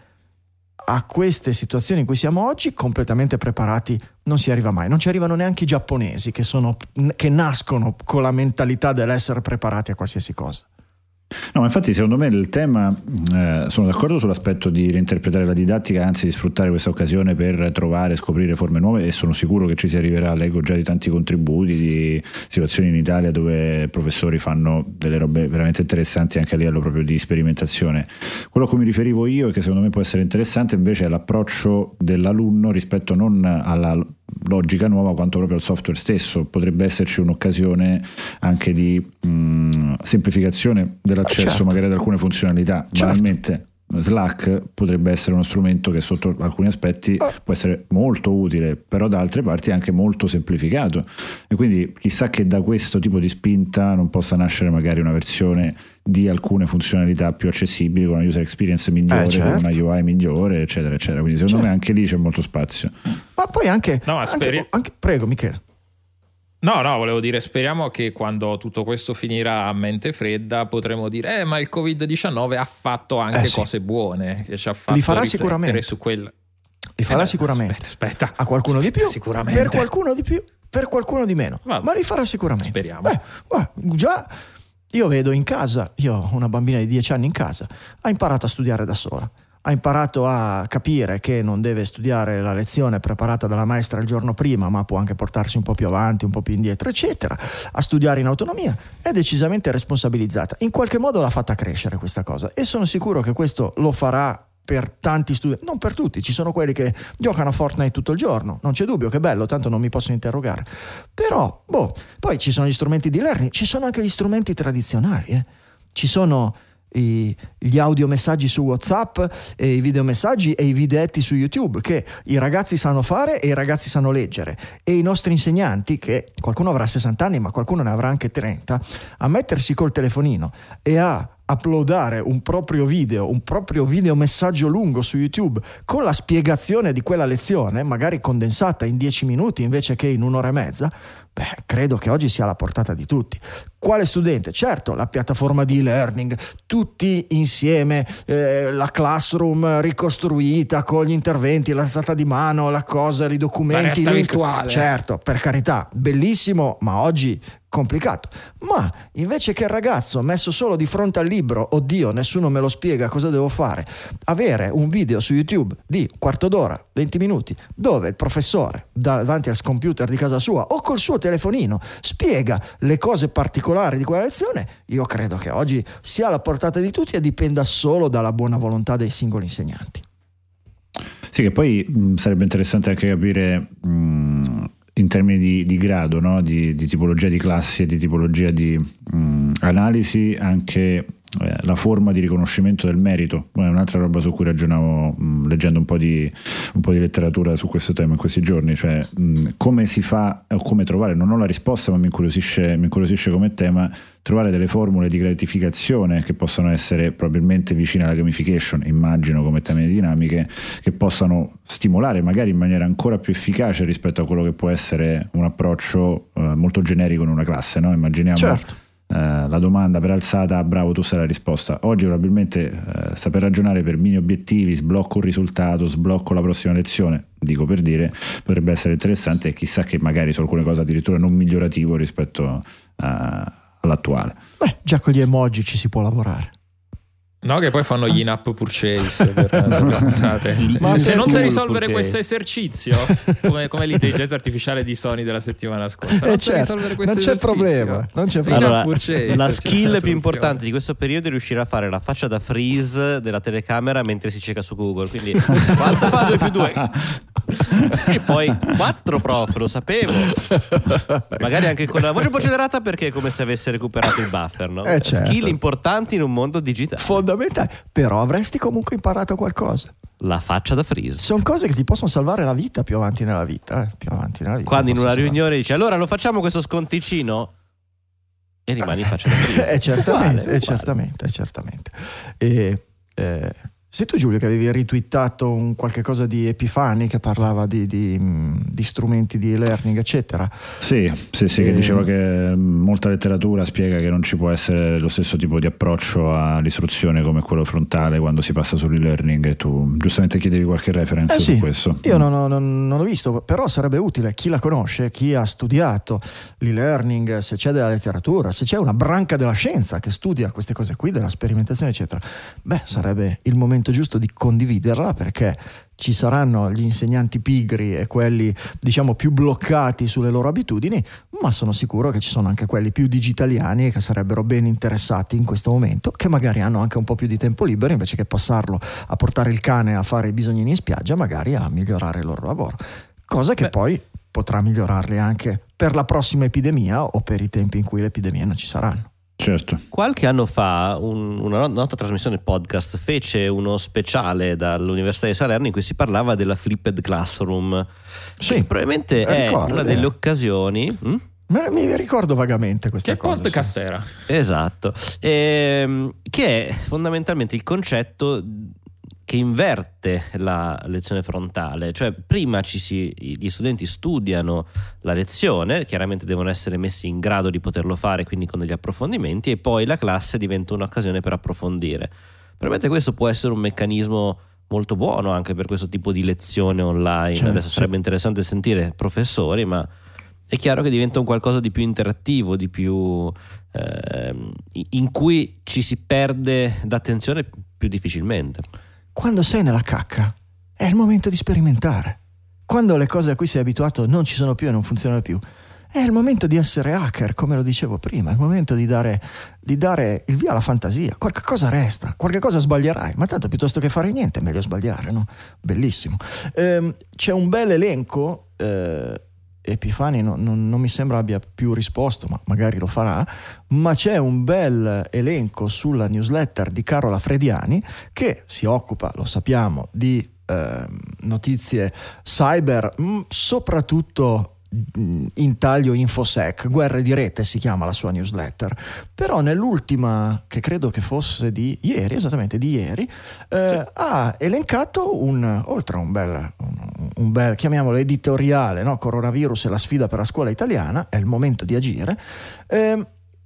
A: a queste situazioni in cui siamo oggi completamente preparati non si arriva mai. Non ci arrivano neanche i giapponesi che, sono, che nascono con la mentalità dell'essere preparati a qualsiasi cosa.
D: No, ma infatti secondo me il tema, eh, sono d'accordo sull'aspetto di reinterpretare la didattica, anzi di sfruttare questa occasione per trovare e scoprire forme nuove, e sono sicuro che ci si arriverà. Leggo già di tanti contributi, di situazioni in Italia dove professori fanno delle robe veramente interessanti anche a livello proprio di sperimentazione. Quello a cui mi riferivo io e che secondo me può essere interessante invece è l'approccio dell'alunno rispetto non alla logica nuova quanto proprio al software stesso. Potrebbe esserci un'occasione anche di mh, semplificazione dell'accesso, certo, magari ad alcune funzionalità. Certo. Banalmente Slack potrebbe essere uno strumento che sotto alcuni aspetti oh. può essere molto utile, però da altre parti è anche molto semplificato, e quindi chissà che da questo tipo di spinta non possa nascere magari una versione di alcune funzionalità più accessibili, con una user experience migliore, eh, certo, con una U I migliore, eccetera eccetera. Quindi secondo certo. me anche lì c'è molto spazio.
A: Ma poi anche,
C: no, ma speri-
A: anche, anche prego Michele.
C: No, no, volevo dire, speriamo che quando tutto questo finirà a mente fredda potremo dire eh, ma il covid diciannove ha fatto anche eh sì. cose buone, che ci ha fatto
A: li farà sicuramente
C: su quel...
A: li farà
C: eh,
A: sicuramente
C: aspetta, aspetta,
A: a qualcuno
C: aspetta,
A: di più,
C: sicuramente.
A: per qualcuno di più, per qualcuno di meno, Vabbè. ma li farà sicuramente.
C: Speriamo.
A: Beh, guarda, già io vedo in casa, io ho una bambina di dieci anni in casa, ha imparato a studiare da sola. Ha imparato a capire che non deve studiare la lezione preparata dalla maestra il giorno prima, ma può anche portarsi un po' più avanti, un po' più indietro, eccetera, a studiare in autonomia. È decisamente responsabilizzata. In qualche modo l'ha fatta crescere questa cosa, e sono sicuro che questo lo farà per tanti studenti, non per tutti. Ci sono quelli che giocano a Fortnite tutto il giorno, non c'è dubbio, che bello, tanto non mi posso interrogare. Però, boh, poi ci sono gli strumenti di learning, ci sono anche gli strumenti tradizionali, eh. Ci sono I, gli audiomessaggi su WhatsApp e i videomessaggi e i videetti su YouTube che i ragazzi sanno fare e i ragazzi sanno leggere, e i nostri insegnanti, che qualcuno avrà sessanta anni ma qualcuno ne avrà anche trenta, a mettersi col telefonino e a uploadare un proprio video, un proprio videomessaggio lungo su YouTube con la spiegazione di quella lezione, magari condensata in dieci minuti invece che in un'ora e mezza. Beh, credo che oggi sia alla portata di tutti. Quale studente? Certo, la piattaforma di e-learning, tutti insieme, eh, la classroom ricostruita con gli interventi, l'alzata di mano, la cosa, i documenti,
C: la
A: link.
C: virtuale.
A: Certo, per carità, bellissimo, ma oggi complicato. Ma invece che il ragazzo messo solo di fronte al libro, oddio, nessuno me lo spiega cosa devo fare, avere un video su YouTube di un quarto d'ora, venti minuti, dove il professore davanti al computer di casa sua o col suo telefonino spiega le cose particolari di quella lezione, io credo che oggi sia alla portata di tutti e dipenda solo dalla buona volontà dei singoli insegnanti.
D: Sì, che poi mh, sarebbe interessante anche capire mh, in termini di, di grado, no? di, di tipologia di classi e di tipologia di mh, analisi, anche eh, la forma di riconoscimento del merito. È un'altra roba su cui ragionavo mh, leggendo un po' di un po' di letteratura su questo tema in questi giorni, cioè mh, come si fa o come trovare, non ho la risposta ma mi incuriosisce, mi incuriosisce come tema, trovare delle formule di gratificazione che possano essere probabilmente vicine alla gamification, immagino, come temi dinamiche, che possano stimolare magari in maniera ancora più efficace rispetto a quello che può essere un approccio eh, molto generico in una classe, no? Immaginiamo certo. eh, la domanda per alzata, bravo, tu sai la risposta. Oggi probabilmente eh, saper ragionare per mini obiettivi, sblocco un risultato, sblocco la prossima lezione, dico per dire, potrebbe essere interessante, e chissà che magari su alcune cose addirittura non migliorativo rispetto a all'attuale.
A: Beh, già con gli emoji ci si può lavorare.
C: No, che poi fanno gli in-app purchase per, per le puntate. Ma se non sai risolvere purchase. questo esercizio, come, come l'intelligenza artificiale di Sony della settimana scorsa, non,
A: eh certo,
C: risolvere questo
A: non c'è problema, non c'è problema.
E: Allora,
C: purchase,
E: la skill più importante di questo periodo è riuscire a fare la faccia da freeze della telecamera mentre si cerca su Google. Quindi quanto fa due più due? E poi quattro prof, lo sapevo. Magari anche con la voce un po' accelerata, perché è come se avesse recuperato il buffer, no?
A: Eh, certo.
E: Skill importanti in un mondo digitale.
A: Fondamentale. Però avresti comunque imparato qualcosa.
E: La faccia da freeze.
A: Sono cose che ti possono salvare la vita più avanti nella vita. Eh? Più avanti nella vita
E: Quando in una
A: possono
E: riunione dice allora lo facciamo questo sconticino e rimani in faccia da freeze.
A: Eh, certamente,
E: Uguale,
A: eh, certamente, eh, certamente. E, eh, sei tu, Giulio, che avevi ritwittato un qualche cosa di Epifani che parlava di, di, di strumenti di e-learning, eccetera?
D: Sì, sì, sì,
A: E...
D: che diceva che molta letteratura spiega che non ci può essere lo stesso tipo di approccio all'istruzione come quello frontale quando si passa sull'e-learning, e tu giustamente chiedevi qualche reference
A: Eh
D: su
A: sì,
D: questo.
A: io non, ho, non, non ho visto, però sarebbe utile chi la conosce, chi ha studiato l'e-learning, se c'è della letteratura, se c'è una branca della scienza che studia queste cose qui, della sperimentazione eccetera, beh, sarebbe il momento giusto di condividerla, perché ci saranno gli insegnanti pigri e quelli, diciamo, più bloccati sulle loro abitudini, ma sono sicuro che ci sono anche quelli più digitaliani che sarebbero ben interessati in questo momento, che magari hanno anche un po' più di tempo libero, invece che passarlo a portare il cane a fare i bisognini in spiaggia, magari a migliorare il loro lavoro, cosa che Beh. poi potrà migliorarli anche per la prossima epidemia o per i tempi in cui le epidemie non ci saranno.
D: Certo.
E: Qualche anno fa un, una nota trasmissione podcast fece uno speciale dall'Università di Salerno in cui si parlava della flipped classroom,
A: sì,
E: che probabilmente è
A: ricordo,
E: una delle occasioni. Hm?
A: Mi ricordo vagamente questa
C: che
A: cosa.
C: Che podcast
A: sì.
C: era?
E: Esatto, ehm, che è fondamentalmente il concetto che inverte la lezione frontale, cioè prima ci si, gli studenti studiano la lezione, chiaramente devono essere messi in grado di poterlo fare, quindi con degli approfondimenti, e poi la classe diventa un'occasione per approfondire. Probabilmente questo può essere un meccanismo molto buono anche per questo tipo di lezione online. Cioè, adesso sì. sarebbe interessante sentire professori, ma è chiaro che diventa un qualcosa di più interattivo, di più eh, in cui ci si perde d'attenzione più difficilmente.
A: Quando sei nella cacca è il momento di sperimentare. Quando le cose a cui sei abituato non ci sono più e non funzionano più, è il momento di essere hacker, come lo dicevo prima, è il momento di dare, di dare il via alla fantasia. Qualche cosa resta, qualche cosa sbaglierai, ma tanto piuttosto che fare niente è meglio sbagliare, no? Bellissimo. Ehm, c'è un bel elenco, eh, Epifani non, non, non mi sembra abbia più risposto, ma magari lo farà, ma c'è un bel elenco sulla newsletter di Carola Frediani, che si occupa, lo sappiamo, di eh, notizie cyber, mh, soprattutto in taglio InfoSec, guerre di rete si chiama la sua newsletter, però nell'ultima, che credo che fosse di ieri, esattamente di ieri, eh, sì. ha elencato un, oltre a un bel, un, un bel, chiamiamolo editoriale, no? Coronavirus e la sfida per la scuola italiana, è il momento di agire, eh,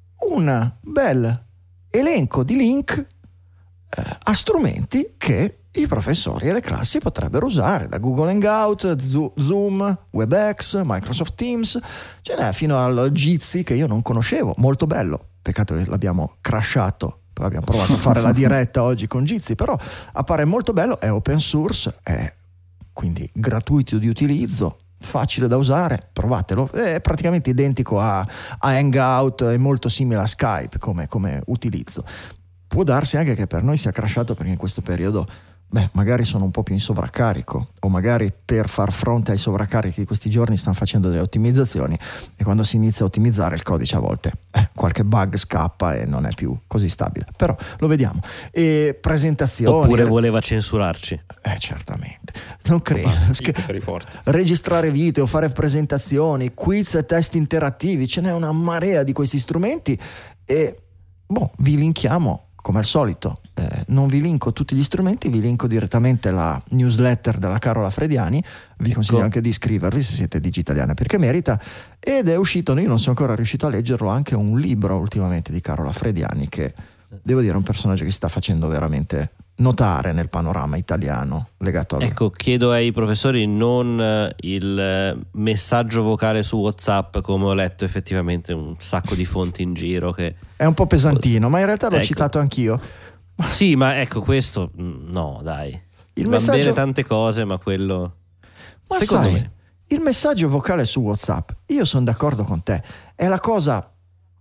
A: un bel elenco di link eh, a strumenti che i professori e le classi potrebbero usare, da Google Hangout, Zoom, WebEx, Microsoft Teams, ce n'è fino al Jitsi che io non conoscevo, molto bello, peccato che l'abbiamo crashato, poi abbiamo provato a fare la diretta oggi con Jitsi, però appare molto bello, è open source, è quindi gratuito di utilizzo, facile da usare, provatelo, è praticamente identico a, a Hangout, è molto simile a Skype come, come utilizzo. Può darsi anche che per noi sia crashato perché in questo periodo beh, magari sono un po' più in sovraccarico, o magari per far fronte ai sovraccarichi di questi giorni stanno facendo delle ottimizzazioni, e quando si inizia a ottimizzare il codice a volte eh, qualche bug scappa e non è più così stabile, però lo vediamo. E presentazioni,
E: oppure voleva censurarci,
A: eh certamente, non credo.
C: forte.
A: Registrare video, fare presentazioni, quiz e test interattivi, ce n'è una marea di questi strumenti, e boh, vi linkiamo come al solito. Eh, non vi linko tutti gli strumenti, vi linko direttamente la newsletter della Carola Frediani, vi consiglio
E: Co-
A: anche di iscrivervi se siete digitaliani, perché merita, ed è uscito, io non sono ancora riuscito a leggerlo, anche un libro ultimamente di Carola Frediani, che devo dire è un personaggio che si sta facendo veramente notare nel panorama italiano legato al...
E: Ecco, chiedo ai professori non il messaggio vocale su WhatsApp, come ho letto effettivamente un sacco di fonti in giro, che
A: è un po' pesantino, ma in realtà l'ho
E: ecco.
A: citato anch'io.
E: Sì, ma ecco, questo no, dai.
A: Il
E: Va
A: messaggio...
E: bene tante cose, ma quello,
A: ma
E: secondo
A: sai,
E: me,
A: il messaggio vocale su WhatsApp, io sono d'accordo con te, è la cosa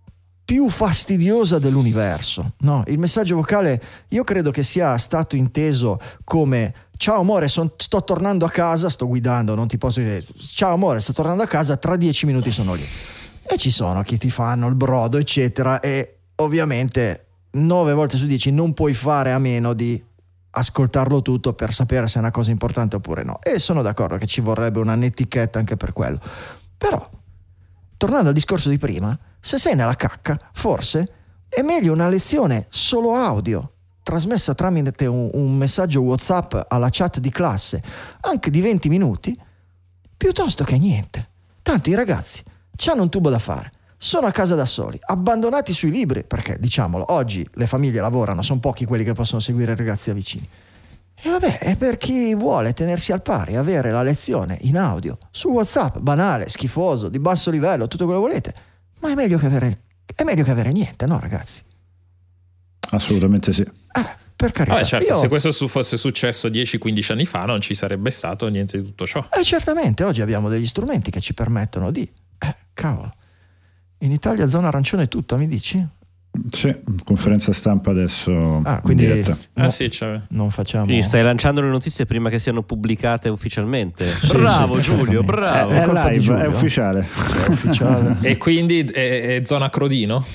A: più fastidiosa dell'universo, no? Il messaggio vocale io credo che sia stato inteso come: ciao amore, son, sto tornando a casa, sto guidando, non ti posso dire, ciao amore, sto tornando a casa, tra dieci minuti sono lì. E ci sono chi ti fanno il brodo, eccetera, e ovviamente nove volte su dieci non puoi fare a meno di ascoltarlo tutto per sapere se è una cosa importante oppure no. E sono d'accordo che ci vorrebbe una netiquette anche per quello. Però, tornando al discorso di prima, se sei nella cacca, forse è meglio una lezione solo audio, trasmessa tramite un, un messaggio WhatsApp alla chat di classe, anche di venti minuti, piuttosto che niente. Tanto i ragazzi c'hanno un tubo da fare, sono a casa da soli, abbandonati sui libri, perché diciamolo, oggi le famiglie lavorano, sono pochi quelli che possono seguire i ragazzi da vicini. E vabbè, è per chi vuole tenersi al pari, avere la lezione in audio, su WhatsApp, banale, schifoso, di basso livello, tutto quello che volete, ma è meglio che avere, è meglio che avere niente, no ragazzi?
D: Assolutamente sì.
A: Eh, per carità.
C: Vabbè, certo,
A: Io...
C: se questo su- fosse successo dieci quindici anni fa non ci sarebbe stato niente di tutto ciò.
A: Eh, certamente, oggi abbiamo degli strumenti che ci permettono di... Eh, cavolo. In Italia zona arancione è tutta, mi dici?
D: Sì, conferenza stampa adesso
A: Ah, quindi
D: in diretta.
A: no,
C: Ah sì, c'è.
A: non facciamo...
E: Quindi stai lanciando le notizie prima che siano pubblicate ufficialmente.
A: Sì,
E: Bravo
A: sì,
E: Giulio,
A: certamente.
E: bravo.
A: È
D: È
A: colpa di
D: live,
A: Giulio.
D: è ufficiale.
A: Sì, è ufficiale.
C: E quindi è, è zona Crodino?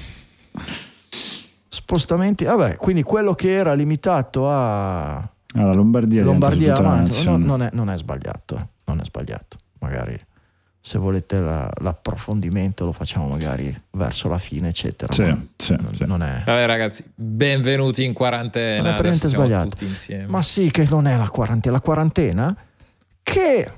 A: Spostamenti... Vabbè, quindi quello che era limitato a...
D: Alla Lombardia,
A: Lombardia
D: diventa tutta la
A: avanti, no,
D: nazione.
A: non, è, non è sbagliato, eh. Non è sbagliato. Magari se volete la- l'approfondimento lo facciamo magari verso la fine, eccetera.
D: Sì,
A: ma
D: sì,
A: non,
D: sì.
A: non è...
C: Vabbè ragazzi, benvenuti in quarantena.
A: Non è per
C: Adesso
A: niente
C: siamo
A: sbagliato.
C: tutti insieme.
A: Ma sì, che non è la quarantena. La quarantena che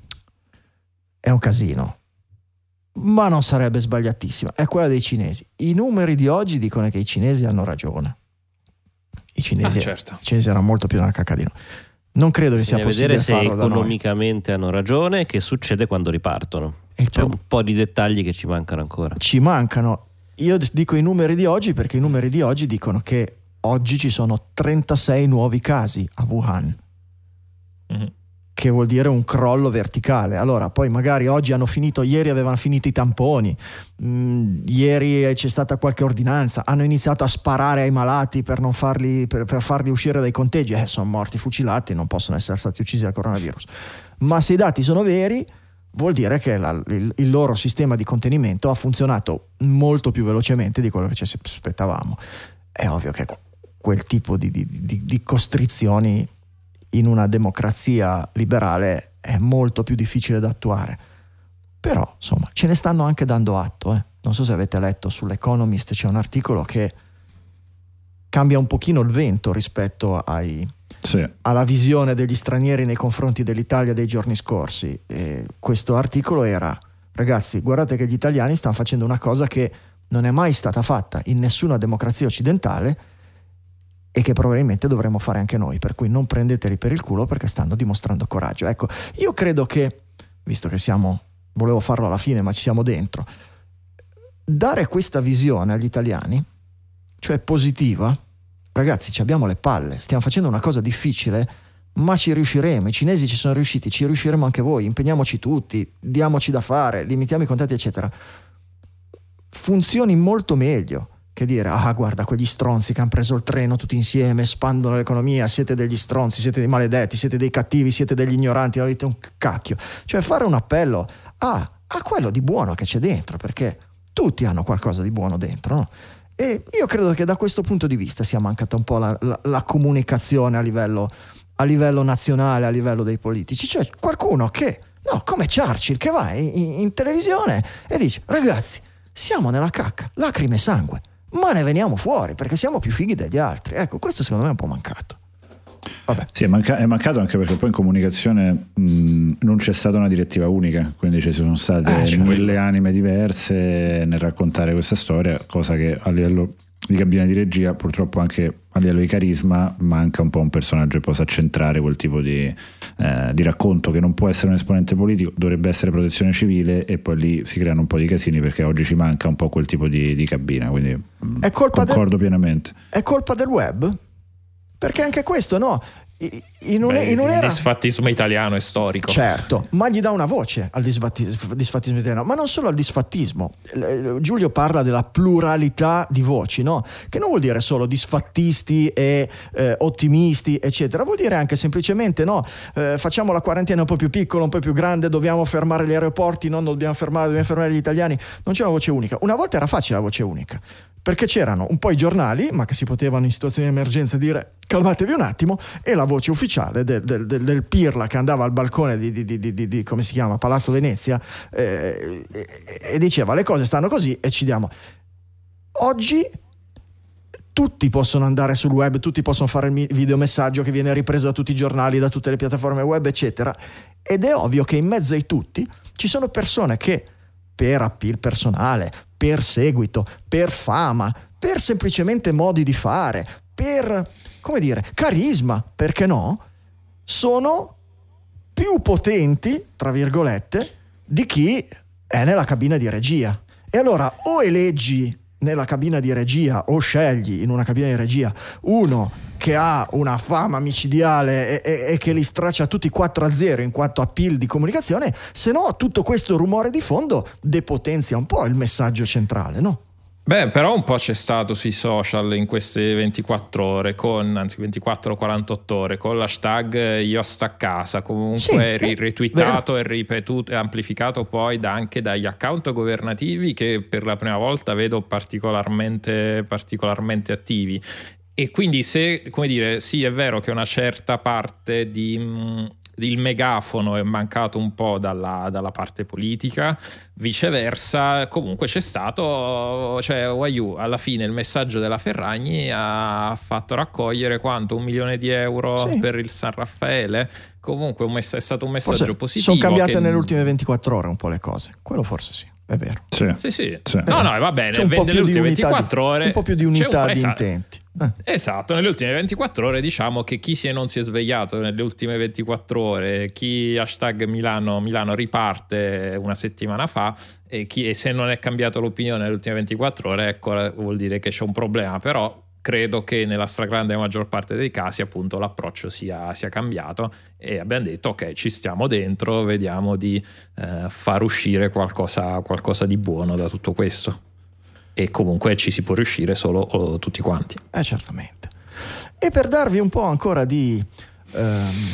A: è un casino, ma non sarebbe sbagliatissima. È quella dei cinesi. I numeri di oggi dicono che i cinesi hanno ragione. I cinesi,
C: Ah, certo.
A: i cinesi erano molto più nella cacca di noi. Non credo che sia
E: Bisogna
A: possibile
E: vedere se
A: farlo da noi.
E: economicamente hanno ragione e che succede quando ripartono.
A: E il
E: C'è
A: pro-
E: un po' di dettagli che ci mancano ancora.
A: Ci mancano. Io dico i numeri di oggi perché i numeri di oggi dicono che oggi ci sono trentasei nuovi casi a Wuhan,
C: Mhm.
A: che vuol dire un crollo verticale. Allora, poi magari oggi hanno finito, ieri avevano finito i tamponi, mm, ieri c'è stata qualche ordinanza, hanno iniziato a sparare ai malati per non farli, per, per farli uscire dai conteggi, eh, sono morti fucilati, non possono essere stati uccisi dal coronavirus. Ma se i dati sono veri, vuol dire che la, il, il loro sistema di contenimento ha funzionato molto più velocemente di quello che ci aspettavamo. È ovvio che quel tipo di, di, di, di costrizioni in una democrazia liberale è molto più difficile da attuare. Però, insomma, ce ne stanno anche dando atto. Eh. Non so se avete letto sull'Economist, c'è un articolo che cambia un pochino il vento rispetto ai,
D: Sì.
A: alla visione degli stranieri nei confronti dell'Italia dei giorni scorsi. E questo articolo era: ragazzi, guardate che gli italiani stanno facendo una cosa che non è mai stata fatta in nessuna democrazia occidentale e che probabilmente dovremmo fare anche noi, per cui non prendeteli per il culo perché stanno dimostrando coraggio. Ecco, io credo che, visto che siamo, volevo farlo alla fine ma ci siamo dentro, dare questa visione agli italiani, cioè positiva, ragazzi, ci abbiamo le palle, stiamo facendo una cosa difficile, ma ci riusciremo, i cinesi ci sono riusciti, ci riusciremo anche voi, impegniamoci tutti, diamoci da fare, limitiamo i contatti, eccetera. Funzioni molto meglio che dire: ah, guarda quegli stronzi che hanno preso il treno tutti insieme, espandono l'economia, siete degli stronzi, siete dei maledetti, siete dei cattivi, siete degli ignoranti, non avete un cacchio. Cioè fare un appello a, a quello di buono che c'è dentro, perché tutti hanno qualcosa di buono dentro, no? E io credo che da questo punto di vista sia mancata un po' la, la, la comunicazione a livello, a livello nazionale, a livello dei politici. Cioè qualcuno che, no, come Churchill, che va in, in televisione e dice: ragazzi, siamo nella cacca, lacrime e sangue, ma ne veniamo fuori perché siamo più fighi degli altri. Ecco, questo secondo me è un po' mancato. Vabbè.
D: Sì, è, manca- è mancato anche perché poi in comunicazione mh, non c'è stata una direttiva unica, quindi ci sono state
A: Eh, cioè,
D: mille anime diverse nel raccontare questa storia, cosa che a livello di cabina di regia, purtroppo anche a livello di carisma, manca un po' un personaggio che possa centrare quel tipo di, eh, di racconto, che non può essere un esponente politico, dovrebbe essere protezione civile, e poi lì si creano un po' di casini perché oggi ci manca un po' quel tipo di, di cabina, quindi mh,
A: È colpa
D: concordo
A: del-
D: pienamente.
A: È colpa del web? Perché anche questo, no? in, un,
C: Beh,
A: in un'era...
C: il disfattismo italiano è storico.
A: Certo, ma gli dà una voce al disfattismo, disfattismo italiano, ma non solo al disfattismo. Giulio parla della pluralità di voci, no? Che non vuol dire solo disfattisti e eh, ottimisti, eccetera. Vuol dire anche semplicemente, no, eh, facciamo la quarantena un po' più piccola, un po' più grande, dobbiamo fermare gli aeroporti, non dobbiamo fermare, dobbiamo fermare gli italiani. Non c'è una voce unica. Una volta era facile la voce unica, perché c'erano un po' i giornali, ma che si potevano in situazioni di emergenza dire calmatevi un attimo, e la voce ufficiale del, del, del, del Pirla che andava al balcone di, di, di, di, di come si chiama, Palazzo Venezia, eh, e, e diceva le cose stanno così e ci diamo. Oggi tutti possono andare sul web, tutti possono fare il videomessaggio che viene ripreso da tutti i giornali, da tutte le piattaforme web, eccetera, ed è ovvio che in mezzo ai tutti ci sono persone che per appeal personale, per seguito, per fama, per semplicemente modi di fare, per, come dire, carisma, perché no, sono più potenti, tra virgolette, di chi è nella cabina di regia. E allora o eleggi nella cabina di regia o scegli in una cabina di regia uno che ha una fama micidiale e, e, e che li straccia tutti quattro a zero in quanto appeal di comunicazione, se no tutto questo rumore di fondo depotenzia un po' il messaggio centrale, no?
C: Beh, però un po' c'è stato sui social in queste ventiquattro ore, con anzi ventiquattro quarantotto ore, con l'hashtag io sto a casa, comunque
A: sì,
C: ri- retweetato e ripetuto e amplificato poi da, anche dagli account governativi che per la prima volta vedo particolarmente, particolarmente attivi. E quindi se, come dire, sì, è vero che una certa parte di... Mh, il megafono è mancato un po' dalla, dalla parte politica, viceversa comunque c'è stato, cioè Waiu, alla fine il messaggio della Ferragni ha fatto raccogliere quanto? Un milione di euro sì. per il San Raffaele. Comunque un mess- è stato un messaggio
A: forse
C: positivo.
A: Sono cambiate
C: che...
A: nelle ultime ventiquattro ore un po' le cose, quello forse sì, è vero.
D: Sì,
C: sì, sì.
D: sì.
C: No, no, va bene,
A: c'è un po'
C: nelle ultime ventiquattro
A: di,
C: ore
A: un po' più di unità
C: un...
A: di
C: esatto.
A: intenti. Eh.
C: Esatto, nelle ultime ventiquattro ore diciamo che chi si è non si è svegliato nelle ultime ventiquattro ore, chi hashtag Milano, Milano riparte una settimana fa, e, chi, e se non è cambiato l'opinione nelle ultime ventiquattro ore, ecco, vuol dire che c'è un problema. Però credo che nella stragrande maggior parte dei casi appunto l'approccio sia, sia cambiato e abbiamo detto ok, ci stiamo dentro, vediamo di eh, far uscire qualcosa, qualcosa di buono da tutto questo. E comunque ci si può riuscire solo oh, tutti quanti.
A: Eh, certamente. E per darvi un po' ancora di, ehm,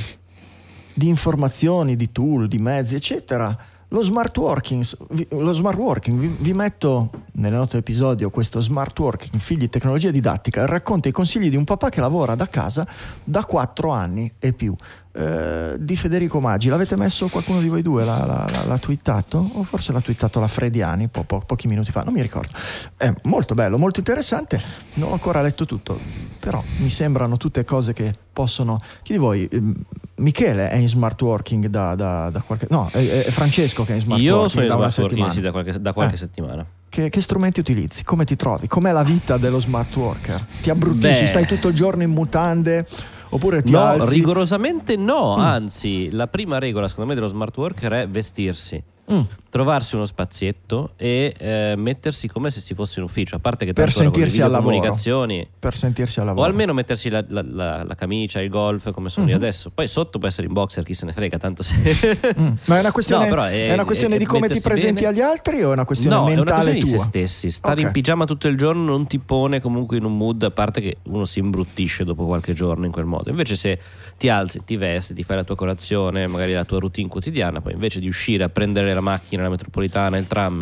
A: di informazioni, di tool, di mezzi, eccetera, lo smart working, lo smart working vi, vi metto nelle note dell'episodio questo smart working, figli tecnologia didattica, racconta i consigli di un papà che lavora da casa da quattro anni e più. Eh, di Federico Maggi, l'avete messo qualcuno di voi due? L'ha, l'ha, l'ha twittato? O forse l'ha twittato la Frediani po, po, pochi minuti fa, non mi ricordo. È molto bello, molto interessante. Non ho ancora letto tutto, però mi sembrano tutte cose che possono. Chi di voi? Eh, Michele è in smart working da, da, da qualche. No, è, è Francesco che è in smart
E: Io
A: working
E: sono in
A: da una
E: smart working
A: settimana.
E: sì, da qualche, da qualche
A: Eh.
E: settimana.
A: Che, che strumenti utilizzi? Come ti trovi? Com'è la vita dello smart worker? Ti abbruttisci?
E: Beh.
A: Stai tutto il giorno in mutande? Oppure ti
E: No,
A: alzi?
E: rigorosamente no,
A: Mm.
E: anzi la prima regola secondo me dello smart worker è vestirsi,
A: Mm.
E: trovarsi uno spazietto e eh, mettersi come se si fosse in ufficio, a parte che
A: Per
E: tanto ora con le
A: sentirsi al lavoro.
E: videocomunicazioni,
A: Per sentirsi al
E: o
A: lavoro.
E: almeno mettersi la, la, la, la camicia, il golf come sono io
A: Mhm.
E: adesso, poi sotto può essere in boxer, chi se ne frega, tanto se...
A: Mm. Ma è una questione,
E: No, però è-
A: è una questione
E: è-
A: di come ti
E: mettersi
A: presenti
E: bene.
A: agli altri o è una questione
E: No, è una
A: mentale
E: questione di
A: tua?
E: se stessi. Stare
A: Ok.
E: in pigiama tutto il giorno non ti pone comunque in un mood, a parte che uno si imbruttisce dopo qualche giorno in quel modo. Invece se ti alzi, ti vesti, ti fai la tua colazione, magari la tua routine quotidiana, poi invece di uscire a prendere la macchina, la metropolitana, il tram,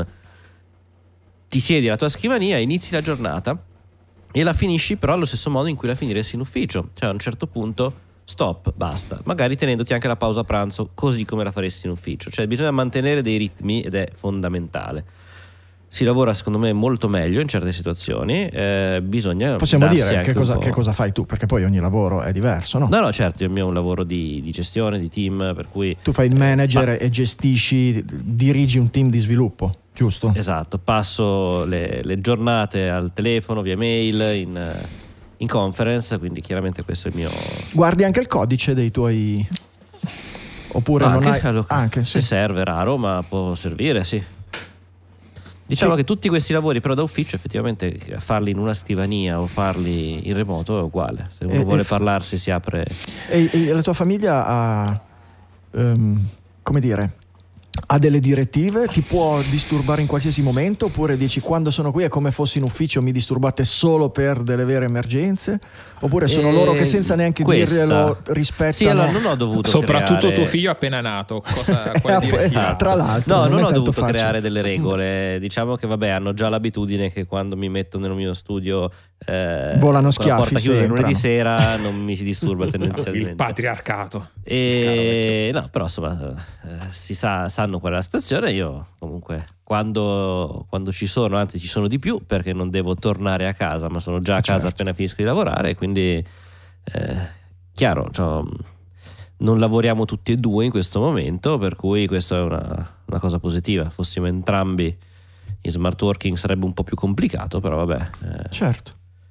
E: ti siedi alla tua scrivania, inizi la giornata e la finisci però allo stesso modo in cui la finiresti in ufficio. Cioè a un certo punto stop, basta, magari tenendoti anche la pausa pranzo così come la faresti in ufficio. Cioè bisogna mantenere dei ritmi ed è fondamentale. Si lavora secondo me molto meglio in certe situazioni, eh, bisogna
A: Possiamo
E: darsi
A: dire
E: anche
A: che
E: un
A: cosa,
E: po'-
A: che cosa fai tu? Perché poi ogni lavoro è diverso, no?
E: No, no, certo, il mio è un lavoro di, di gestione, di team, per cui
A: Tu fai il manager e gestisci, dirigi un team di sviluppo, giusto?
E: esatto, passo le, le giornate al telefono, via mail, in, in conference, quindi chiaramente questo è il mio...
A: Guardi anche il codice dei tuoi... Oppure non
E: anche,
A: hai...
E: allo-
A: Anche,
E: se
A: sì.
E: serve, raro, ma può servire, sì. Diciamo
A: Sì.
E: che tutti questi lavori però da ufficio effettivamente farli in una scrivania o farli in remoto è uguale. Se uno
A: E-
E: vuole
A: e f-
E: parlarsi si apre.
A: E, e la tua famiglia ha, ehm, come dire, ha delle direttive? Ti può disturbare in qualsiasi momento? Oppure dici quando sono qui è come fossi in ufficio, mi disturbate solo per delle vere emergenze? Oppure sono
E: Eh,
A: loro che senza neanche
E: questa.
A: dirglielo rispettano?
E: Sì, allora non ho dovuto
C: Soprattutto
E: creare...
C: tuo figlio appena nato, cosa,
A: Eh,
C: quale diresti?
A: eh, tra l'altro
E: No,
A: non,
E: non
A: è
E: ho
A: tanto
E: dovuto
A: facile.
E: creare delle regole. Diciamo che vabbè, hanno già l'abitudine che quando mi metto nel mio studio eh,
A: Volano
E: con la
A: schiaffi
E: porta
A: se
E: chiusa
A: entrano.
E: lunedì sera non mi si disturba tendenzialmente.
C: Il patriarcato.
E: E no, però insomma eh, si sa, sanno qual è la situazione. Io comunque quando, quando ci sono, anzi ci sono di più perché non devo tornare a casa, ma sono già a casa
A: certo.
E: appena finisco di lavorare, quindi eh, chiaro, cioè, non lavoriamo tutti e due in questo momento, per cui questa è una, una cosa positiva. Fossimo entrambi in smart working sarebbe un po' più complicato, però vabbè. eh.
A: Certo.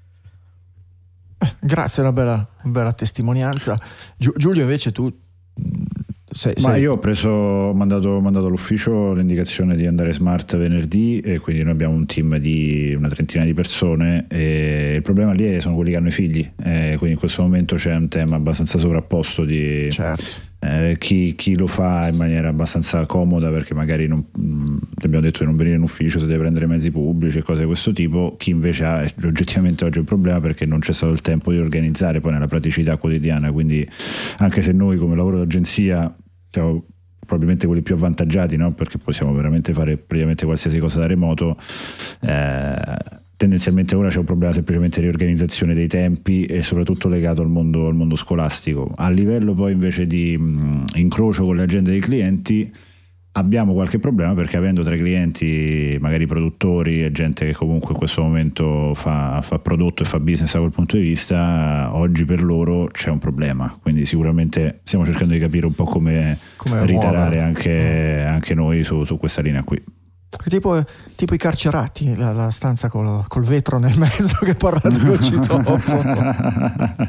A: Eh, grazie, una bella, bella testimonianza. Giu- Giulio, invece tu mh, sei,
D: Ma
A: sei-
D: io ho preso, ho mandato, ho mandato all'ufficio l'indicazione di andare smart venerdì e quindi noi abbiamo un team di una trentina di persone e il problema lì è, sono quelli che hanno i figli, e quindi in questo momento c'è un tema abbastanza sovrapposto di
A: certo.
D: eh, chi, chi lo fa in maniera abbastanza comoda perché magari non, mh, ti abbiamo detto di non venire in ufficio, se deve prendere mezzi pubblici e cose di questo tipo, chi invece ha oggettivamente oggi un problema perché non c'è stato il tempo di organizzare poi nella praticità quotidiana, quindi anche se noi come lavoro d'agenzia siamo probabilmente quelli più avvantaggiati, no? Perché possiamo veramente fare praticamente qualsiasi cosa da remoto, eh, tendenzialmente ora c'è un problema semplicemente di organizzazione dei tempi e soprattutto legato al mondo, al mondo scolastico. A livello poi invece di mh, incrocio con le agende dei clienti abbiamo qualche problema perché avendo tra i clienti magari produttori e gente che comunque in questo momento fa, fa prodotto e fa business da quel punto di vista, oggi per loro c'è un problema, quindi sicuramente stiamo cercando di capire un po' come,
A: Come
D: ritarare
A: muovere.
D: anche, anche noi su, su questa linea qui.
A: Tipo, tipo i carcerati, la, la stanza col, col vetro nel mezzo che parlate col citofono.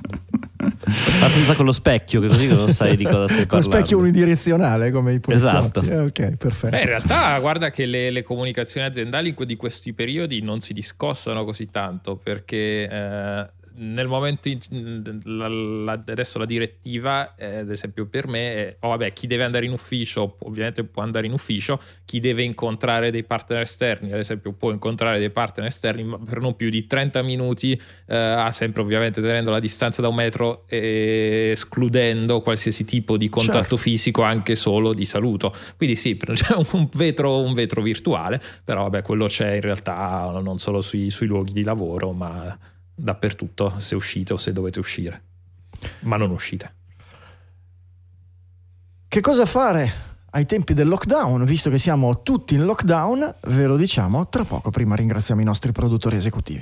E: La senza con lo specchio, che così non sai di cosa stai
A: Con
E: parlando.
A: specchio unidirezionale come i poliziotti.
E: Esatto.
A: Eh, ok, perfetto.
C: Beh, in realtà guarda che le, le comunicazioni aziendali di questi periodi non si discostano così tanto perché eh, nel momento in, la, la, adesso la direttiva eh, ad esempio per me è oh, vabbè, chi deve andare in ufficio ovviamente può andare in ufficio, chi deve incontrare dei partner esterni ad esempio può incontrare dei partner esterni ma per non più di trenta minuti, eh, sempre ovviamente tenendo la distanza da un metro e escludendo qualsiasi tipo di contatto
A: Certo.
C: fisico anche solo di saluto, quindi sì, c'è un vetro, un vetro virtuale, però vabbè, quello c'è in realtà non solo sui, sui luoghi di lavoro ma dappertutto, se uscite o se dovete uscire, ma non uscite.
A: Che cosa fare ai tempi del lockdown, visto che siamo tutti in lockdown? Ve lo diciamo tra poco, prima ringraziamo i nostri produttori esecutivi.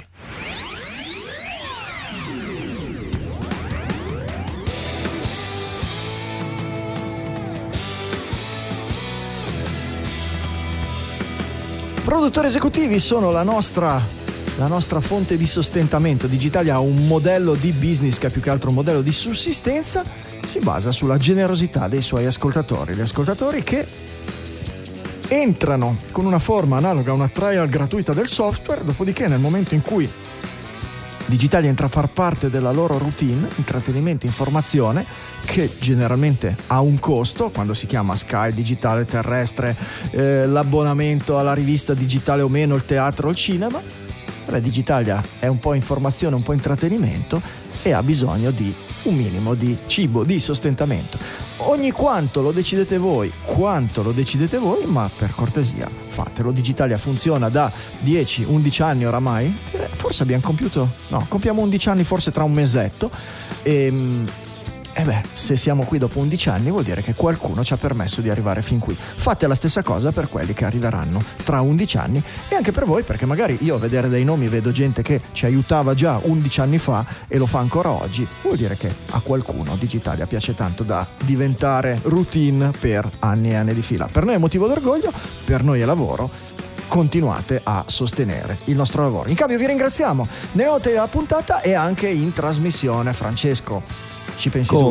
A: Produttori esecutivi sono la nostra, la nostra fonte di sostentamento. Digitalia ha un modello di business che è più che altro un modello di sussistenza, si basa sulla generosità dei suoi ascoltatori, gli ascoltatori che entrano con una forma analoga a una trial gratuita del software, dopodiché nel momento in cui Digitalia entra a far parte della loro routine, intrattenimento, informazione, che generalmente ha un costo, quando si chiama Sky, digitale terrestre, eh, l'abbonamento alla rivista digitale o meno, il teatro o il cinema. Beh, Digitalia è un po' informazione, un po' intrattenimento e ha bisogno di un minimo di cibo, di sostentamento. Ogni quanto lo decidete voi, quanto lo decidete voi, ma per cortesia fatelo. Digitalia funziona da dieci undici anni oramai, forse abbiamo compiuto, no, compiamo undici anni forse tra un mesetto e, e beh, se siamo qui dopo undici anni vuol dire che qualcuno ci ha permesso di arrivare fin qui. Fate la stessa cosa per quelli che arriveranno tra undici anni e anche per voi, perché magari io a vedere dei nomi vedo gente che ci aiutava già undici anni fa e lo fa ancora oggi, vuol dire che a qualcuno Digitalia piace tanto da diventare routine per anni e anni di fila. Per noi è motivo d'orgoglio, per noi è lavoro. Continuate a sostenere il nostro lavoro. In cambio vi ringraziamo nelle note della puntata e anche in trasmissione. Francesco, ci pensi
E: Con,
A: tu?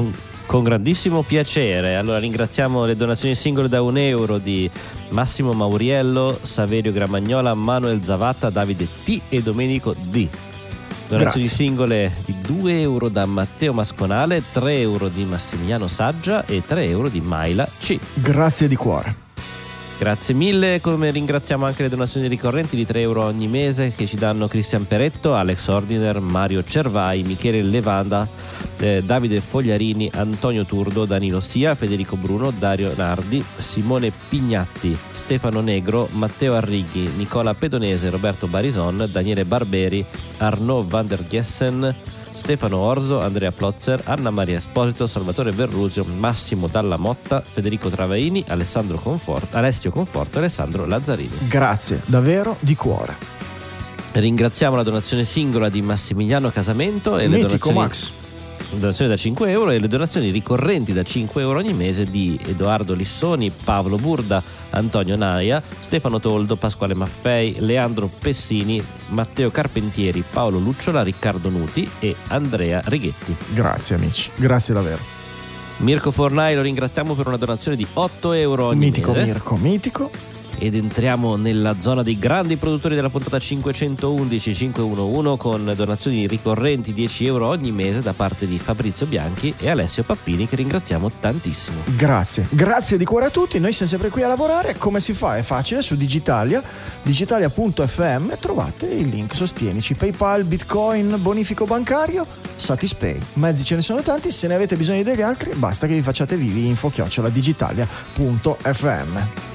E: Con grandissimo piacere. Allora ringraziamo le donazioni singole da un euro di Massimo Mauriello, Saverio Gramagnola, Manuel Zavatta, Davide T e Domenico D. Donazioni
A: Grazie.
E: singole di due euro da Matteo Masconale, tre euro di Massimiliano Saggia e tre euro di Maila C.
A: Grazie di cuore.
E: Grazie mille, come ringraziamo anche le donazioni ricorrenti di tre euro ogni mese che ci danno Cristian Peretto, Alex Ordiner, Mario Cervai, Michele Levanda, eh, Davide Fogliarini, Antonio Turdo, Danilo Sia, Federico Bruno, Dario Nardi, Simone Pignatti, Stefano Negro, Matteo Arrighi, Nicola Pedonese, Roberto Barison, Daniele Barberi, Arnaud van der Gessen, Stefano Orzo, Andrea Plotzer, Anna Maria Esposito, Salvatore Verrusio, Massimo Dalla Motta, Federico Travaini, Alessandro Conforto, Alessio Conforto e Alessandro Lazzarini.
A: Grazie davvero di cuore.
E: Ringraziamo la donazione singola di Massimiliano Casamento e le
A: Mitico
E: donazioni,
A: Max.
E: donazioni da cinque euro e le donazioni ricorrenti da cinque euro ogni mese di Edoardo Lissoni, Paolo Burda, Antonio Naia, Stefano Toldo, Pasquale Maffei, Leandro Pessini, Matteo Carpentieri, Paolo Lucciola, Riccardo Nuti e Andrea Righetti.
A: Grazie amici, grazie davvero.
E: Mirko Fornai lo ringraziamo per una donazione di otto euro ogni
A: Mitico
E: mese.
A: Mirko, mitico.
E: Ed entriamo nella zona dei grandi produttori della puntata cinquecentoundici cinquecentoundici con donazioni ricorrenti dieci euro ogni mese da parte di Fabrizio Bianchi e Alessio Pappini, che ringraziamo tantissimo.
A: Grazie, grazie di cuore a tutti. Noi siamo sempre qui a lavorare. Come si fa? È facile, su Digitalia, digitalia punto effe emme trovate il link sostienici, PayPal, Bitcoin, bonifico bancario, Satispay. Mezzi ce ne sono tanti, se ne avete bisogno degli altri basta che vi facciate vivi. Info chiocciola digitalia punto effe emme.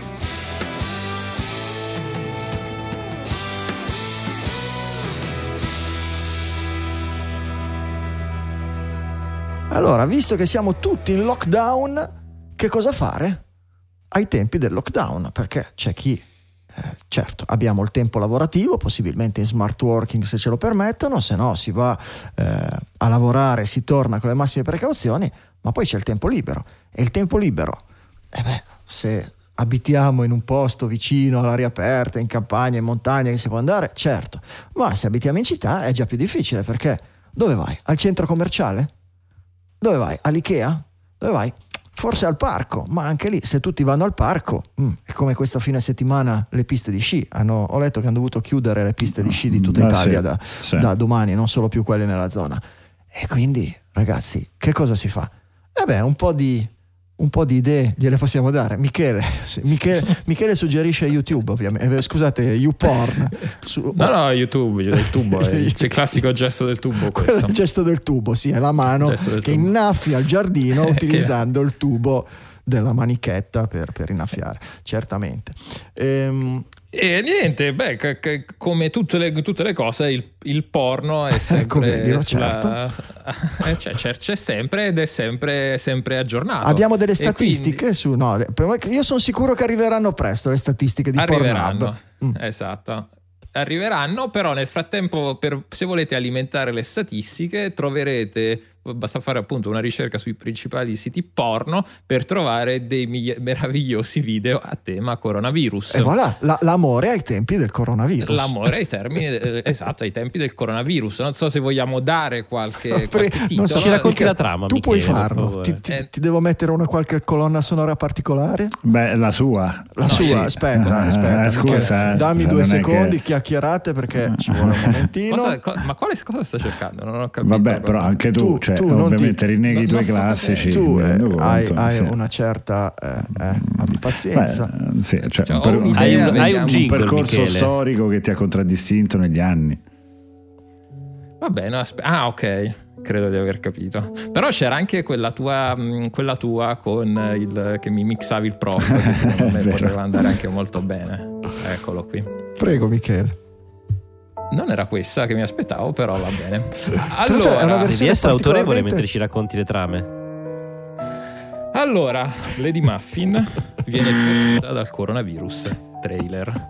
A: Allora, visto che siamo tutti in lockdown, che cosa fare ai tempi del lockdown? Perché c'è chi, eh, certo, abbiamo il tempo lavorativo, possibilmente in smart working se ce lo permettono, se no si va eh, a lavorare, si torna con le massime precauzioni, ma poi c'è il tempo libero. E il tempo libero, eh beh, se abitiamo in un posto vicino all'aria aperta, in campagna, in montagna, che si può andare, certo, ma se abitiamo in città è già più difficile, perché dove vai? Al centro commerciale? Dove vai? All'Ikea? Dove vai? Forse al parco, ma anche lì se tutti vanno al parco, mh, è come questa fine settimana le piste di sci. Hanno, ho letto che hanno dovuto chiudere le piste di sci di tutta
D: Ah,
A: Italia
D: sì,
A: da,
D: sì.
A: da domani, non solo più quelle nella zona. E quindi, ragazzi, che cosa si fa? Eh beh, un po' di un po' di idee gliele possiamo dare. Michele, sì, Michele, Michele suggerisce YouTube, ovviamente. Eh, scusate, YouPorn. Su,
C: No, no, YouTube, il tubo, è- c'è il classico gesto del tubo
A: Quello è
C: questo.
A: il gesto del tubo, sì, è la mano
C: Gesto del
A: che
C: tubo.
A: innaffia il giardino
C: Che-
A: utilizzando il tubo della manichetta per, per innaffiare, certamente. Ehm,
C: E niente, beh, c- c- come tutte le, tutte le cose, il, il porno è
A: Come
C: sempre
A: dirlo,
C: sulla- eh, cioè, c'è, c'è sempre ed è sempre, sempre aggiornato.
A: abbiamo delle
C: E
A: statistiche
C: quindi
A: su... No, le- io sono sicuro che arriveranno presto le statistiche di
C: arriveranno.
A: Pornhub. Mm.
C: Esatto. Arriveranno, però nel frattempo, per, se volete alimentare le statistiche, troverete, basta fare appunto una ricerca sui principali siti porno per trovare dei migli- meravigliosi video a tema coronavirus.
A: E voilà, la- l'amore ai tempi del coronavirus.
C: L'amore ai termini, eh, esatto, ai tempi del coronavirus. Non so se vogliamo dare qualche,
A: Pre-
C: qualche
A: non
C: titolo.
A: so,
E: Ci racconti
A: Michele,
E: la trama,
A: tu
E: Michele,
A: puoi
E: per
A: farlo.
E: favore.
A: Ti, ti-
C: Eh.
A: ti devo mettere una qualche colonna sonora particolare?
D: Beh, la sua.
A: La
D: No,
A: sua,
D: sì.
A: aspetta,
D: Eh,
A: aspetta.
D: eh, scusa,
A: Michele,
D: eh,
A: dammi
D: non
A: due
D: è
A: secondi,
D: che-
A: chiacchierate, perché ci vuole un momentino.
C: Cosa- co- ma quale cosa sta cercando? Non ho capito.
D: Vabbè,
C: cosa-
D: però anche tu,
A: Tu-
D: cioè,
A: tu non
D: ovviamente
A: ti-
D: rinneghi
C: non-
D: i tuoi
C: non so
D: classici.
A: Tu
D: mi
A: eh,
D: rendo conto,
A: hai, hai
D: sì.
A: una certa eh, eh, abbi pazienza.
D: Beh, sì, cioè,
C: Cioè, ho
D: per-
C: un'idea,
E: Hai un, hai un
C: vediamo.
D: un
E: jingle,
D: percorso
E: Michele.
D: storico che ti ha contraddistinto negli anni.
C: Va bene, aspe- ah, ok. Credo di aver capito. Però c'era anche quella tua, mh, quella tua con il che mi mixavi il prof, che secondo me
D: È vero.
C: poteva andare anche molto bene. Eccolo qui.
A: Prego, Michele.
C: Non era questa che mi aspettavo, però va bene.
A: l'altro è una
C: Allora,
A: versione-
E: Devi essere autorevole
A: particolarmente-
E: mentre ci racconti le trame.
C: allora Lady Muffin viene infettata dal coronavirus. Trailer.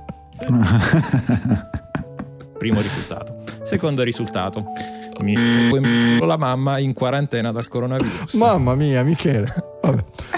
C: Primo risultato. Secondo risultato. Mi f- la mamma in quarantena dal coronavirus.
A: Mamma mia, Michele. Vabbè.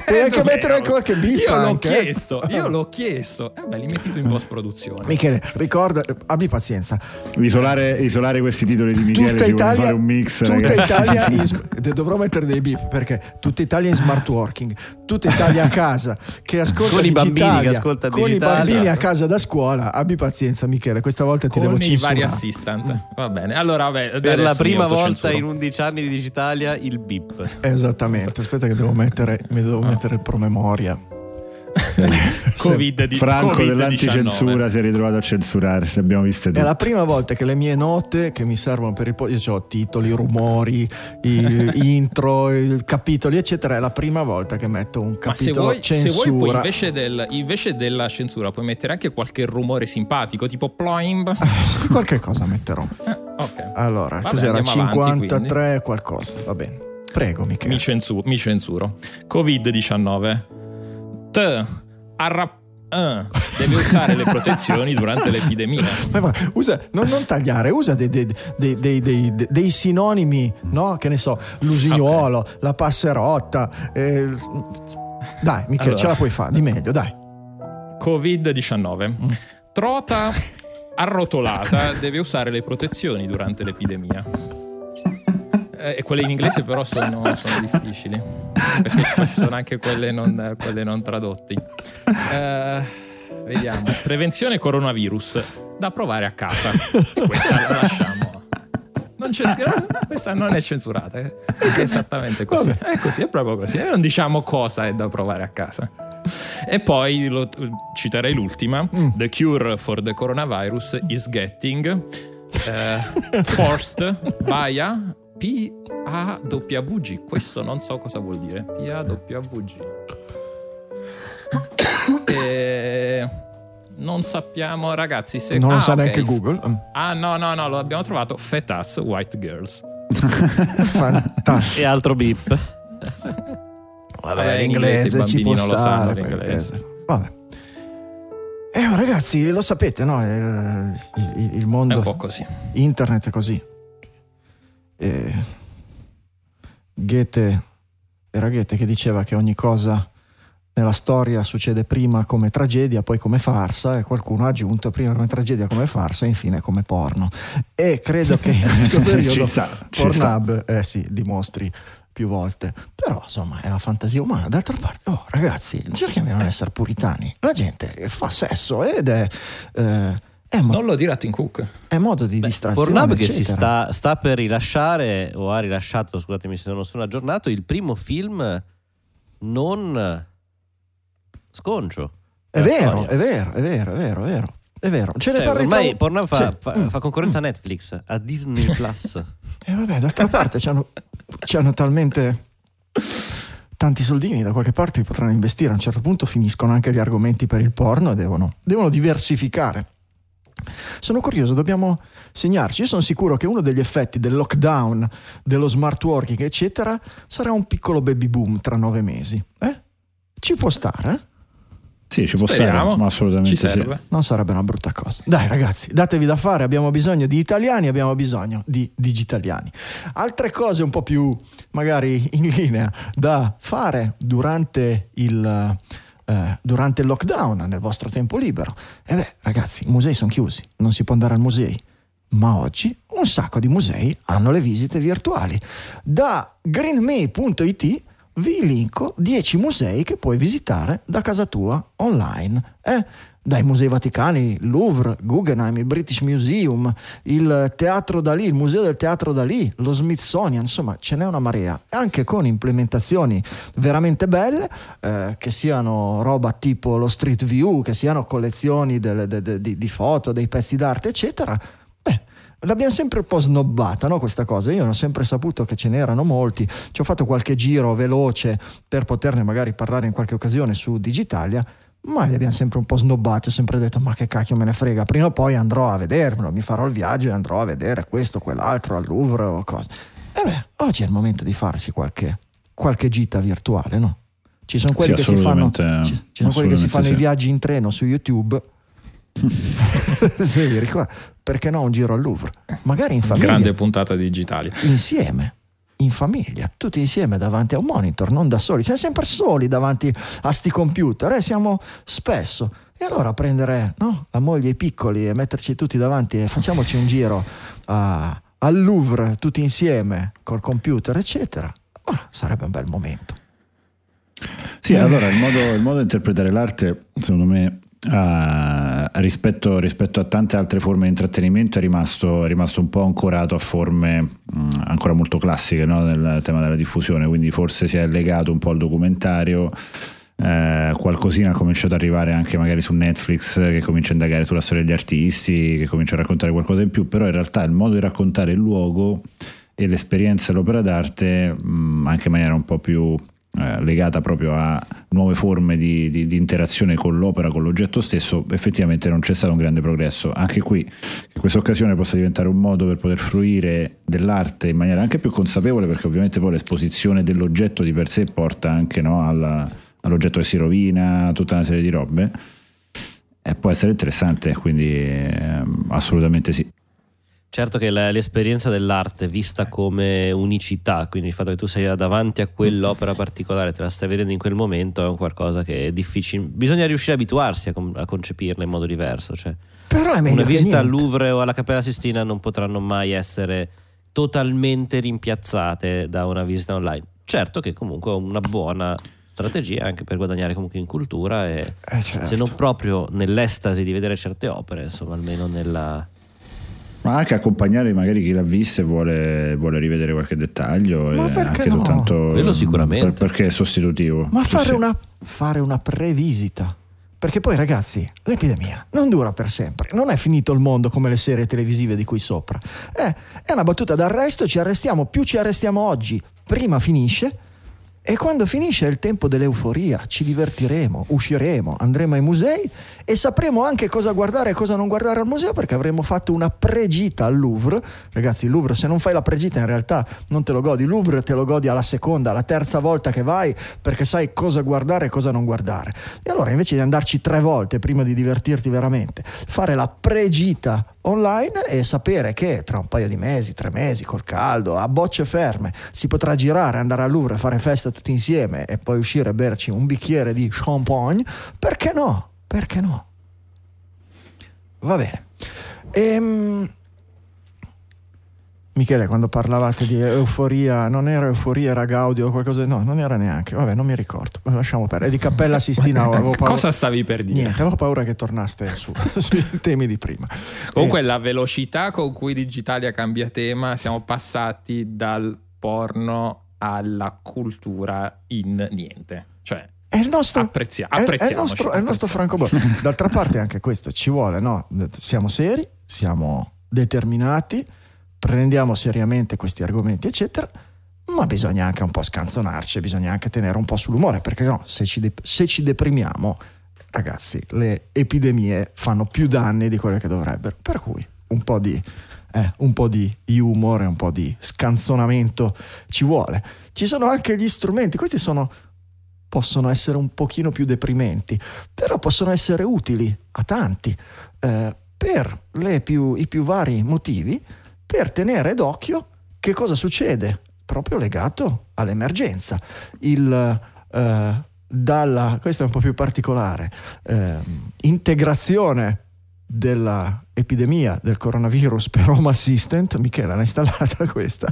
A: Devi
C: Eh,
A: anche
C: dov'ero?
A: mettere qualche bip.
C: Io l'ho
A: anche, eh.
C: chiesto, io l'ho chiesto. Eh beh, li metti tu in post produzione.
A: Michele, ricorda, abbi pazienza.
D: Isolare, isolare questi titoli di Michele,
A: Tutta
D: ci vuole
A: Italia,
D: fare un mix,
A: tutta
D: ragazzi.
A: Italia in, dovrò mettere dei beep perché tutta Italia in smart working, tutta Italia a casa che ascolta
E: Con i bambini
A: Digitalia,
E: che ascolta
A: con
E: Digitalia.
A: i bambini a
C: Esatto.
A: casa da scuola. Abbi pazienza, Michele, questa volta ti
C: Con
A: devo
C: i
A: censurare.
C: vari assistant. Va bene. Allora, vabbè,
E: Per la
C: adesso mi
E: prima volta
C: autocensuro.
E: in undici anni di Digitalia il bip.
A: Esattamente, aspetta che devo mettere, mi devo mettere il promemoria.
C: Covid di
D: Franco
C: covid
D: dell'anticensura
C: diciannove.
D: si è ritrovato a censurare, le abbiamo viste
A: È
D: tutte.
A: la prima volta che le mie note che mi servono per il po- io ho titoli, rumori, i, intro, i capitoli eccetera, è la prima volta che metto un
C: Ma se
A: capitolo
C: vuoi, se vuoi
A: censura.
C: puoi invece, del, invece della censura puoi mettere anche qualche rumore simpatico tipo ploimb.
A: Qualche cosa metterò.
C: Eh, ok.
A: Allora,
C: Vabbè,
A: cos'era?
C: andiamo avanti,
A: cinquantatré qualcosa, va bene. Prego, Michele.
C: Mi, censu- mi censuro. covid diciannove. T. Arra- eh, deve usare le protezioni durante l'epidemia.
A: Ma va, usa, non, non tagliare, usa dei, dei, dei, dei, dei, dei sinonimi, no? Che ne so, l'usignuolo, okay. La passerotta. Eh, dai, Michele, allora, ce la puoi fare, di meglio, dai.
C: covid diciannove. Mm. Trota arrotolata deve usare le protezioni durante l'epidemia. Eh, e quelle in inglese però sono, sono difficili, perché poi ci sono anche quelle non, quelle non tradotte. Eh, vediamo. Prevenzione coronavirus da provare a casa. E questa la lasciamo. Non c'è, questa non è censurata, eh. È esattamente così. È così, è proprio così. E non diciamo cosa è da provare a casa. E poi lo, citerei l'ultima. Mm. The cure for the coronavirus is getting uh, forced by a P A W G. Questo non so cosa vuol dire. P A W G. E non sappiamo, ragazzi, se
A: non lo
C: ah,
A: sa
C: okay.
A: neanche Google.
C: Ah no no no, lo abbiamo trovato. Fat ass white girls.
A: Fantastico.
E: E altro beep.
A: Vabbè,
C: eh,
A: l'inglese
C: inglese,
A: ci può
C: non lo sanno,
A: stare.
C: l'inglese.
A: Vabbè. Eh, oh, ragazzi, lo sapete, no? Il, il, il mondo
C: è un po' così.
A: Internet è così. Eh, Goethe era Goethe che diceva che ogni cosa nella storia succede prima come tragedia, poi come farsa, e qualcuno ha aggiunto prima come tragedia, come farsa e infine come porno. E credo che in questo periodo
D: sta,
A: Pornhub eh sì, dimostri più volte. Però insomma è la fantasia umana. D'altra parte, oh ragazzi, cerchiamo di non essere puritani. La gente fa sesso ed è eh, È mo-
C: non lo dirà Tim Cook.
A: È modo di
E: Beh,
A: distrazione.
E: Pornhub che
A: eccetera.
E: si sta, sta per rilasciare, o ha rilasciato, scusatemi se non sono aggiornato, il primo film non sconcio.
A: È vero, è vero, è vero, è vero, è vero. È vero. Ce ne
E: Cioè,
A: parli
E: ormai
A: tra-
E: Pornhub fa,
A: Sì.
E: fa,
A: Mm.
E: fa concorrenza a Netflix, a Disney Plus.
A: E vabbè, d'altra parte c'hanno, c'hanno talmente tanti soldini, da qualche parte li potranno investire. A un certo punto finiscono anche gli argomenti per il porno e devono, devono diversificare. Sono curioso, dobbiamo segnarci. Io sono sicuro che uno degli effetti del lockdown, dello smart working, eccetera, sarà un piccolo baby boom tra nove mesi. Eh? Ci può stare, eh?
D: Sì, ci può
C: Speriamo.
D: stare, ma assolutamente
C: Ci serve.
D: sì.
A: Non sarebbe una brutta cosa. Dai ragazzi, datevi da fare, abbiamo bisogno di italiani, abbiamo bisogno di digitaliani. Altre cose un po' più magari in linea da fare durante il, eh, durante il lockdown, nel vostro tempo libero. E beh ragazzi, i musei sono chiusi, non si può andare al musei. Ma oggi un sacco di musei hanno le visite virtuali. Da greenme punto it vi linko dieci musei che puoi visitare da casa tua online. Eh? Dai Musei Vaticani, il Louvre, Guggenheim, il British Museum, il Teatro Dalì, il Museo del Teatro Dalì, lo Smithsonian, insomma ce n'è una marea, anche con implementazioni veramente belle, eh, che siano roba tipo lo Street View, che siano collezioni delle, de, de, di, di foto, dei pezzi d'arte, eccetera. Beh, l'abbiamo sempre un po' snobbata, no, questa cosa. Io ho sempre saputo che ce n'erano molti, ci ho fatto qualche giro veloce per poterne magari parlare in qualche occasione su Digitalia, ma li abbiamo sempre un po' snobbati. Ho sempre detto ma che cacchio me ne frega, prima o poi andrò a vedermelo, mi farò il viaggio e andrò a vedere questo, quell'altro al Louvre o cose. E beh, oggi è il momento di farsi qualche, qualche gita virtuale, no? Ci sono quelli,
D: Sì,
A: che, si fanno,
D: assolutamente,
A: ci, ci sono quelli che si fanno
D: sì.
A: i viaggi in treno su YouTube. Sì, mi ricordo. Perché no un giro al Louvre? Magari in famiglia.
C: Grande puntata digitale.
A: Insieme. in famiglia, tutti insieme davanti a un monitor, non da soli. Siamo sempre soli davanti a sti computer, eh? Siamo spesso. E allora prendere, no, la moglie e i piccoli e metterci tutti davanti e facciamoci un giro a, al Louvre tutti insieme col computer, eccetera. Ah, sarebbe un bel momento.
D: Sì, allora il modo, il modo di interpretare l'arte, secondo me, Uh, rispetto, rispetto a tante altre forme di intrattenimento è rimasto, è rimasto un po' ancorato a forme mh, ancora molto classiche, no? Nel tema della diffusione, quindi forse si è legato un po' al documentario. Uh, qualcosina ha cominciato ad arrivare anche magari su Netflix, che comincia a indagare sulla storia degli artisti, che comincia a raccontare qualcosa in più, però in realtà il modo di raccontare il luogo e l'esperienza dell'opera d'arte mh, anche in maniera un po' più Eh, legata proprio a nuove forme di, di, di interazione con l'opera, con l'oggetto stesso, effettivamente non c'è stato un grande progresso. Anche qui che questa occasione possa diventare un modo per poter fruire dell'arte in maniera anche più consapevole, perché ovviamente poi l'esposizione dell'oggetto di per sé porta anche, no, alla, all'oggetto che si rovina, tutta una serie di robe, e può essere interessante, quindi eh, assolutamente sì.
E: Certo che la, l'esperienza dell'arte vista come unicità, quindi il fatto che tu sei davanti a quell'opera particolare, te la stai vedendo in quel momento, è un qualcosa che è difficile. Bisogna riuscire a abituarsi a, a concepirla in modo diverso. Cioè,
A: però è meglio
E: una visita al
A: niente.
E: Louvre o alla Cappella Sistina non potranno mai essere totalmente rimpiazzate da una visita online. Certo che comunque è una buona strategia anche per guadagnare comunque in cultura e
A: eh certo.
E: se non proprio nell'estasi di vedere certe opere, insomma almeno nella...
D: Ma anche accompagnare magari chi l'ha vista e vuole, vuole rivedere qualche dettaglio.
A: Ma
D: e
A: perché
D: anche
A: no?
D: soltanto
E: Quello sicuramente.
D: per, perché è sostitutivo.
A: Ma
D: Sì,
A: fare,
D: sì.
A: Una, fare una previsita. Perché poi, ragazzi, l'epidemia non dura per sempre. Non è finito il mondo come le serie televisive di qui sopra. Eh, è una battuta d'arresto, ci arrestiamo, più ci arrestiamo oggi, prima finisce. E quando finisce è il tempo dell'euforia, ci divertiremo, usciremo, andremo ai musei e sapremo anche cosa guardare e cosa non guardare al museo, perché avremo fatto una pregita al Louvre. Ragazzi, il Louvre, se non fai la pregita in realtà non te lo godi. Il Louvre te lo godi alla seconda, alla terza volta che vai, perché sai cosa guardare e cosa non guardare. E allora invece di andarci tre volte prima di divertirti veramente, fare la pregita online e sapere che tra un paio di mesi, tre mesi, col caldo, a bocce ferme, si potrà girare, andare al Louvre, fare festa tutti insieme e poi uscire a berci un bicchiere di champagne, perché no? Perché no? Va bene. Ehm... Michele, quando parlavate di euforia, non era euforia, era Gaudio o qualcosa, no, non era neanche, vabbè, non mi ricordo, lasciamo perdere. È di Cappella Sistina, avevo paura.
C: Cosa stavi per dire?
A: Niente, avevo paura che tornaste su, sui temi di prima.
C: Comunque
A: eh.
C: la velocità con cui Digitalia cambia tema, siamo passati dal porno alla cultura in niente, cioè
A: è il nostro,
C: apprezia-
A: è, è il nostro,
C: apprezziamoci,
A: è il nostro francobollo. D'altra parte anche questo ci vuole, no? Siamo seri, siamo determinati, prendiamo seriamente questi argomenti eccetera, ma bisogna anche un po' scanzonarci, bisogna anche tenere un po' sull'umore, perché no, se ci, de- se ci deprimiamo, ragazzi, le epidemie fanno più danni di quelle che dovrebbero, per cui un po' di eh, un po' di humor e un po' di scanzonamento ci vuole. Ci sono anche gli strumenti, questi sono possono essere un pochino più deprimenti, però possono essere utili a tanti eh, per le più, i più vari motivi, per tenere d'occhio che cosa succede proprio legato all'emergenza. Il eh, dalla, questo è un po' più particolare, eh, integrazione della epidemia del coronavirus per Home Assistant. Michela, l'hai installata questa?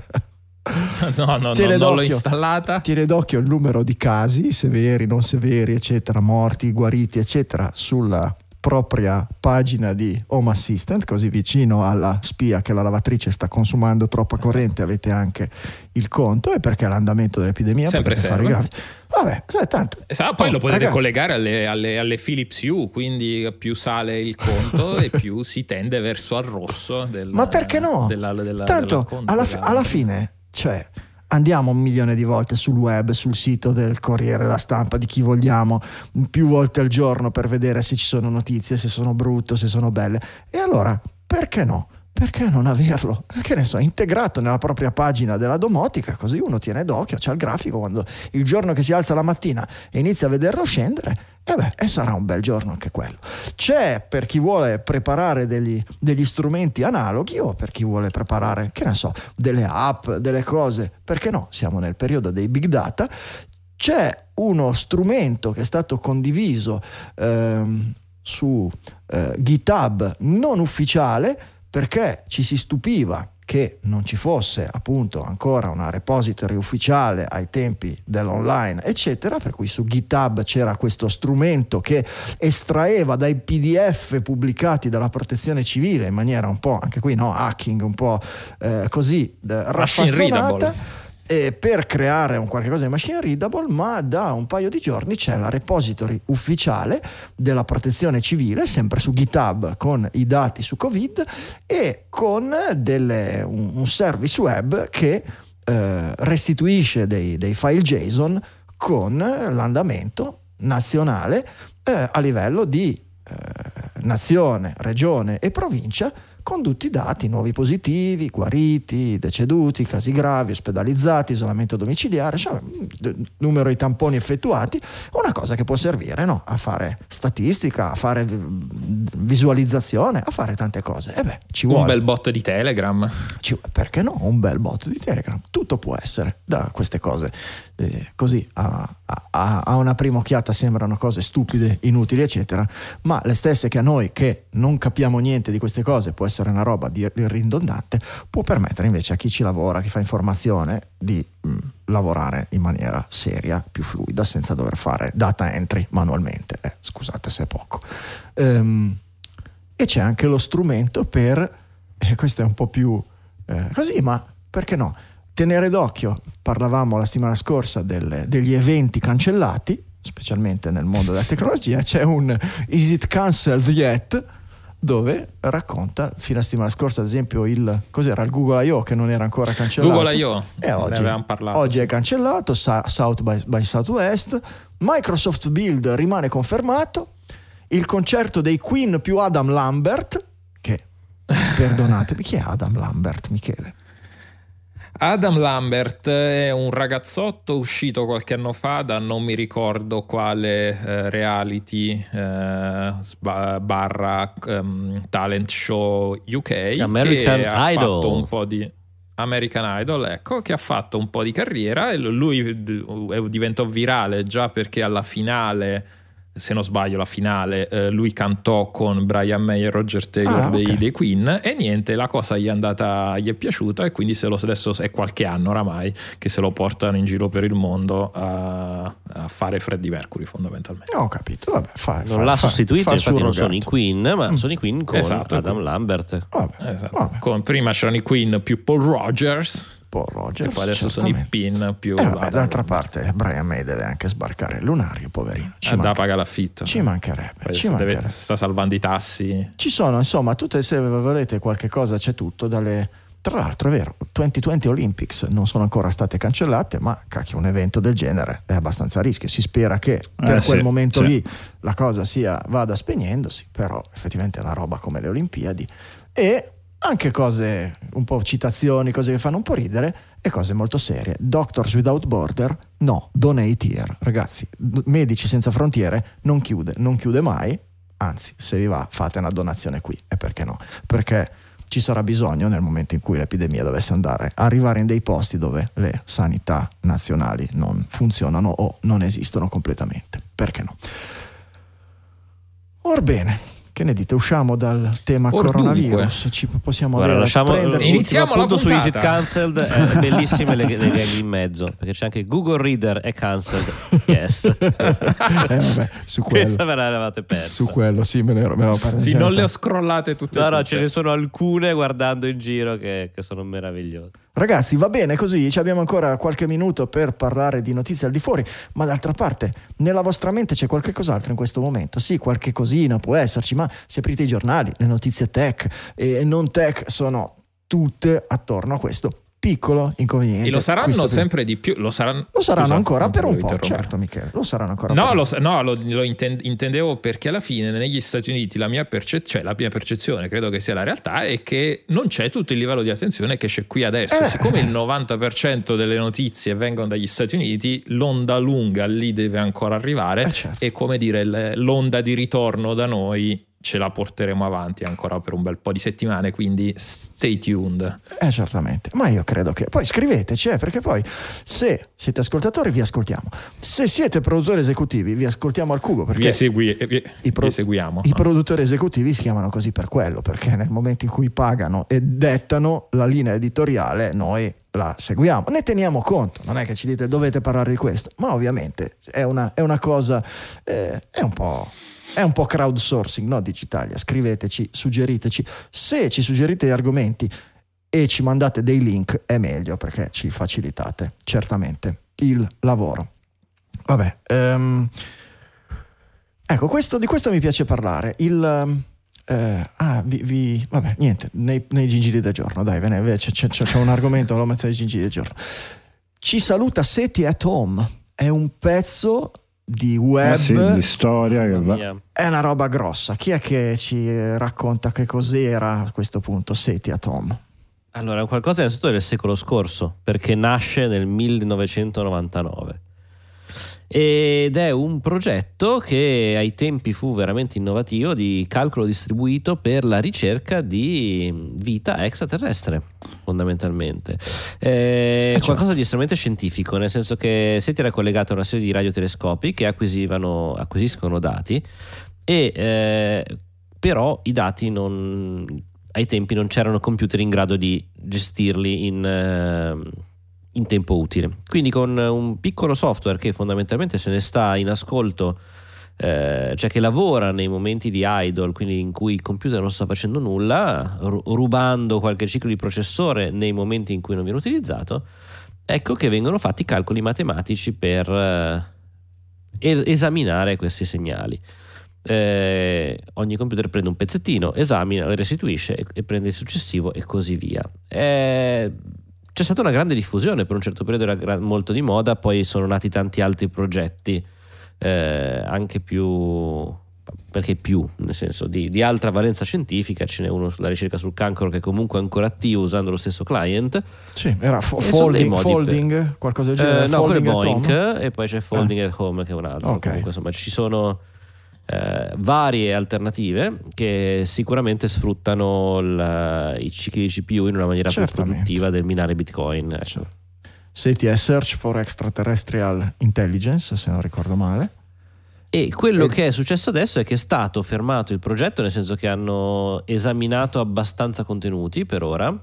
C: No, no, no,
A: Tiene
C: non l'ho
A: d'occhio,
C: installata.
A: Tiene d'occhio il numero di casi, severi, non severi, eccetera, morti, guariti, eccetera, sulla propria pagina di Home Assistant, così vicino alla spia che la lavatrice sta consumando troppa corrente avete anche il conto, e perché l'andamento dell'epidemia
C: sempre
A: potete fare i grafici. Vabbè, cioè, tanto.
C: Esatto, poi
A: oh,
C: lo potete
A: ragazzi,
C: collegare alle, alle, alle Philips Hue, quindi più sale il conto e più si tende verso al rosso del,
A: ma perché no?
C: Della, della,
A: tanto
C: della
A: alla,
C: della...
A: alla fine, cioè, andiamo un milione di volte sul web, sul sito del Corriere della Stampa, di chi vogliamo, più volte al giorno per vedere se ci sono notizie, se sono brutte, se sono belle. E allora, perché no? perché non averlo? Che ne so, integrato nella propria pagina della domotica, così uno tiene d'occhio, c'ha il grafico quando il giorno che si alza la mattina e inizia a vederlo scendere, e beh, e sarà un bel giorno anche quello. C'è per chi vuole preparare degli, degli strumenti analoghi, o per chi vuole preparare, che ne so, delle app, delle cose, perché no? Siamo nel periodo dei big data. C'è uno strumento che è stato condiviso ehm, su eh, GitHub non ufficiale, perché ci si stupiva che non ci fosse appunto ancora una repository ufficiale ai tempi dell'online, eccetera, per cui su GitHub c'era questo strumento che estraeva dai P D F pubblicati dalla Protezione Civile in maniera un po', anche qui no, hacking, un po' eh, così eh, raffazzonata, eh, per creare un qualche cosa di machine readable, ma da un paio di giorni c'è la repository ufficiale della Protezione Civile, sempre su GitHub, con i dati su Covid e con delle, un, un service web che eh, restituisce dei, dei file JSON con l'andamento nazionale eh, a livello di eh, nazione, regione e provincia, con tutti i dati, nuovi positivi, guariti, deceduti, casi gravi, ospedalizzati, isolamento domiciliare, cioè, numero di tamponi effettuati, una cosa che può servire, no? A fare statistica, a fare visualizzazione, a fare tante cose. E beh, ci vuole
C: un bel bot di Telegram.
A: Ci, perché no? Un bel bot di Telegram. Tutto può essere da queste cose. Eh, così a, a, a una prima occhiata sembrano cose stupide, inutili, eccetera, ma le stesse che a noi che non capiamo niente di queste cose può essere una roba di ridondante, può permettere invece a chi ci lavora, chi fa informazione, di mh, lavorare in maniera seria, più fluida, senza dover fare data entry manualmente. Eh, scusate se è poco. Ehm, e c'è anche lo strumento per, e questo è un po' più eh, così, ma perché no? Tenere d'occhio, parlavamo la settimana scorsa del, degli eventi cancellati, specialmente nel mondo della tecnologia. C'è un Is it cancelled yet? Dove racconta, fino a settimana scorsa ad esempio, il cos'era il Google I O che non era ancora cancellato.
C: Google I O,
A: e oggi,
C: ne avevamo parlato.
A: Oggi
C: sì.
A: è cancellato, South by, by Southwest. Microsoft Build rimane confermato. Il concerto dei Queen più Adam Lambert, che perdonatemi, chi è Adam Lambert, Michele?
C: Adam Lambert è un ragazzotto uscito qualche anno fa da non mi ricordo quale eh, reality eh, barra um, talent show U K,
E: American
C: che ha
E: Idol.
C: fatto un po' di American Idol, ecco, che ha fatto un po' di carriera, e lui diventò virale già perché alla finale, se non sbaglio la finale, eh, lui cantò con Brian May e Roger Taylor ah, dei, okay. dei Queen, e niente, la cosa gli è andata, gli è piaciuta, e quindi se lo, adesso è qualche anno oramai che se lo portano in giro per il mondo a, a fare Freddie Mercury fondamentalmente.
A: Ho capito, vabbè, fa,
E: non
A: fa,
E: l'ha
A: fa,
E: sostituito,
A: fa
E: infatti non
A: surrogato.
E: sono i Queen, ma mm. sono i Queen con
C: esatto,
E: Adam
C: con...
E: Lambert.
A: Vabbè,
C: esatto.
A: vabbè.
C: Con, prima c'erano i Queen più Paul Rogers,
A: Paul Rogers,
C: e poi adesso
A: certamente.
C: sono i Pin più
A: eh, vabbè, d'altra
C: Lambert.
A: parte Brian May deve anche sbarcare il lunario, poverino, ci
C: eh,
A: manca...
C: da paga l'affitto,
A: ci mancherebbe, ci
C: deve,
A: mancherebbe.
C: sta salvando i tassi.
A: Ci sono, insomma, tutte, se volete qualche cosa c'è tutto, dalle... Tra l'altro è vero, duemilaventi Olympics non sono ancora state cancellate, ma cacchio, un evento del genere è abbastanza a rischio. Si spera che per
D: eh,
A: quel
D: sì,
A: momento
D: sì.
A: lì la cosa sia vada spegnendosi, però effettivamente è una roba come le Olimpiadi, e anche cose, un po' citazioni, cose che fanno un po' ridere e cose molto serie. Doctors Without Border, no, donate here. Ragazzi, Medici Senza Frontiere non chiude, non chiude mai, anzi, se vi va fate una donazione qui, e perché no? Perché ci sarà bisogno nel momento in cui l'epidemia dovesse andare arrivare in dei posti dove le sanità nazionali non funzionano o non esistono completamente. Perché no? Orbene, che ne dite? Usciamo dal tema
C: Or
A: coronavirus,
C: dunque.
A: ci possiamo
E: Guarda,
A: avere,
E: lasciamo
A: prenderci...
C: Iniziamo
E: l'ultimo punto
C: la
E: su Is
C: puntata.
E: It Cancelled, eh, bellissime le, le gag in mezzo, perché c'è anche Google Reader è cancelled, yes.
A: eh, vabbè, su quello,
E: Questa ve l'avevate persa.
A: su quello sì, me l'ero, me l'ero persa.
C: Sì, non le ho scrollate tutte.
E: No, no,
C: tutte.
E: ce ne sono alcune guardando in giro che, che sono meravigliose.
A: Ragazzi, va bene così, ci abbiamo ancora qualche minuto per parlare di notizie al di fuori, ma d'altra parte nella vostra mente c'è qualche cos'altro in questo momento? Sì, qualche cosina può esserci, ma se aprite i giornali, le notizie tech e non tech sono tutte attorno a questo piccolo inconveniente.
C: E lo saranno
A: Questo
C: sempre di più. Lo saranno,
A: lo saranno
C: scusa,
A: ancora
C: non
A: per
C: ti
A: un
C: volevo
A: po',
C: interrompere.
A: certo Michele, lo saranno ancora
C: No,
A: per
C: lo,
A: un po'.
C: no lo, lo intend- intendevo perché alla fine negli Stati Uniti la mia, perce- cioè, la mia percezione, credo che sia la realtà, è che non c'è tutto il livello di attenzione che c'è qui adesso.
A: Eh.
C: Siccome il novanta per cento delle notizie vengono dagli Stati Uniti, l'onda lunga lì deve ancora arrivare,
A: Eh, certo.
C: e come dire, l- l'onda di ritorno da noi ce la porteremo avanti ancora per un bel po' di settimane, quindi stay tuned.
A: Eh certamente, ma io credo che poi scriveteci, eh, perché poi se siete ascoltatori vi ascoltiamo, se siete produttori esecutivi vi ascoltiamo al cubo, perché
C: Vi, esegui- vi,
A: i, pro-
C: vi eseguiamo.
A: i produttori esecutivi si chiamano così per quello, perché nel momento in cui pagano e dettano la linea editoriale noi la seguiamo, ne teniamo conto, non è che ci dite dovete parlare di questo, ma ovviamente è una, è una cosa, eh, è un po'... È un po' crowdsourcing, no? Digitalia. Scriveteci, suggeriteci. Se ci suggerite gli argomenti e ci mandate dei link è meglio, perché ci facilitate certamente il lavoro. Vabbè, ehm, ecco, questo, di questo mi piace parlare. Il eh, ah, vi, vi, vabbè, niente, nei, nei gingilli del giorno, dai, ve ne, c'è, c'è, c'è un argomento, lo metto nei gingilli del giorno. Ci saluta SETI at Home. È un pezzo di web,
D: Ah, sì, di storia che va.
E: Mia.
A: è una roba grossa. Chi è che ci racconta che cos'era a questo punto SETI at Home?
E: Allora, è qualcosa innanzitutto del secolo scorso, perché nasce nel millenovecentonovantanove. Ed è un progetto che ai tempi fu veramente innovativo, di calcolo distribuito per la ricerca di vita extraterrestre, fondamentalmente. È
A: certo.
E: qualcosa di estremamente scientifico, nel senso che SETI era collegato a una serie di radiotelescopi che acquisivano, acquisiscono dati, e eh, però i dati non, ai tempi non c'erano computer in grado di gestirli in... Eh, in tempo utile. Quindi con un piccolo software che fondamentalmente se ne sta in ascolto, eh, cioè che lavora nei momenti di idle, quindi in cui il computer non sta facendo nulla, ru- rubando qualche ciclo di processore nei momenti in cui non viene utilizzato, ecco che vengono fatti calcoli matematici per eh, es- esaminare questi segnali. Eh, ogni computer prende un pezzettino, esamina, lo restituisce e, e prende il successivo e così via. Eh, C'è stata una grande diffusione, per un certo periodo era gra- molto di moda, poi sono nati tanti altri progetti, eh, anche più, perché più, nel senso di, di altra valenza scientifica. Ce n'è uno sulla ricerca sul cancro che è comunque ancora attivo usando lo stesso client.
A: Sì, era fo-
E: E sono dei
A: folding,
E: modi
A: folding
E: per-
A: qualcosa del genere.
E: Eh, no, quello è
A: folding at home.
E: Boink, e poi c'è Folding at Home che è un altro.
A: Ok.
E: Comunque, insomma, ci sono eh, varie alternative che sicuramente sfruttano il- i cicli di G P U in una maniera più
A: Certamente.
E: produttiva del minare Bitcoin. Ecco.
A: SETI è Search for Extraterrestrial Intelligence, se non ricordo male.
E: E quello
A: E-
E: che è successo adesso è che è stato fermato il progetto, nel senso che hanno esaminato abbastanza contenuti per ora.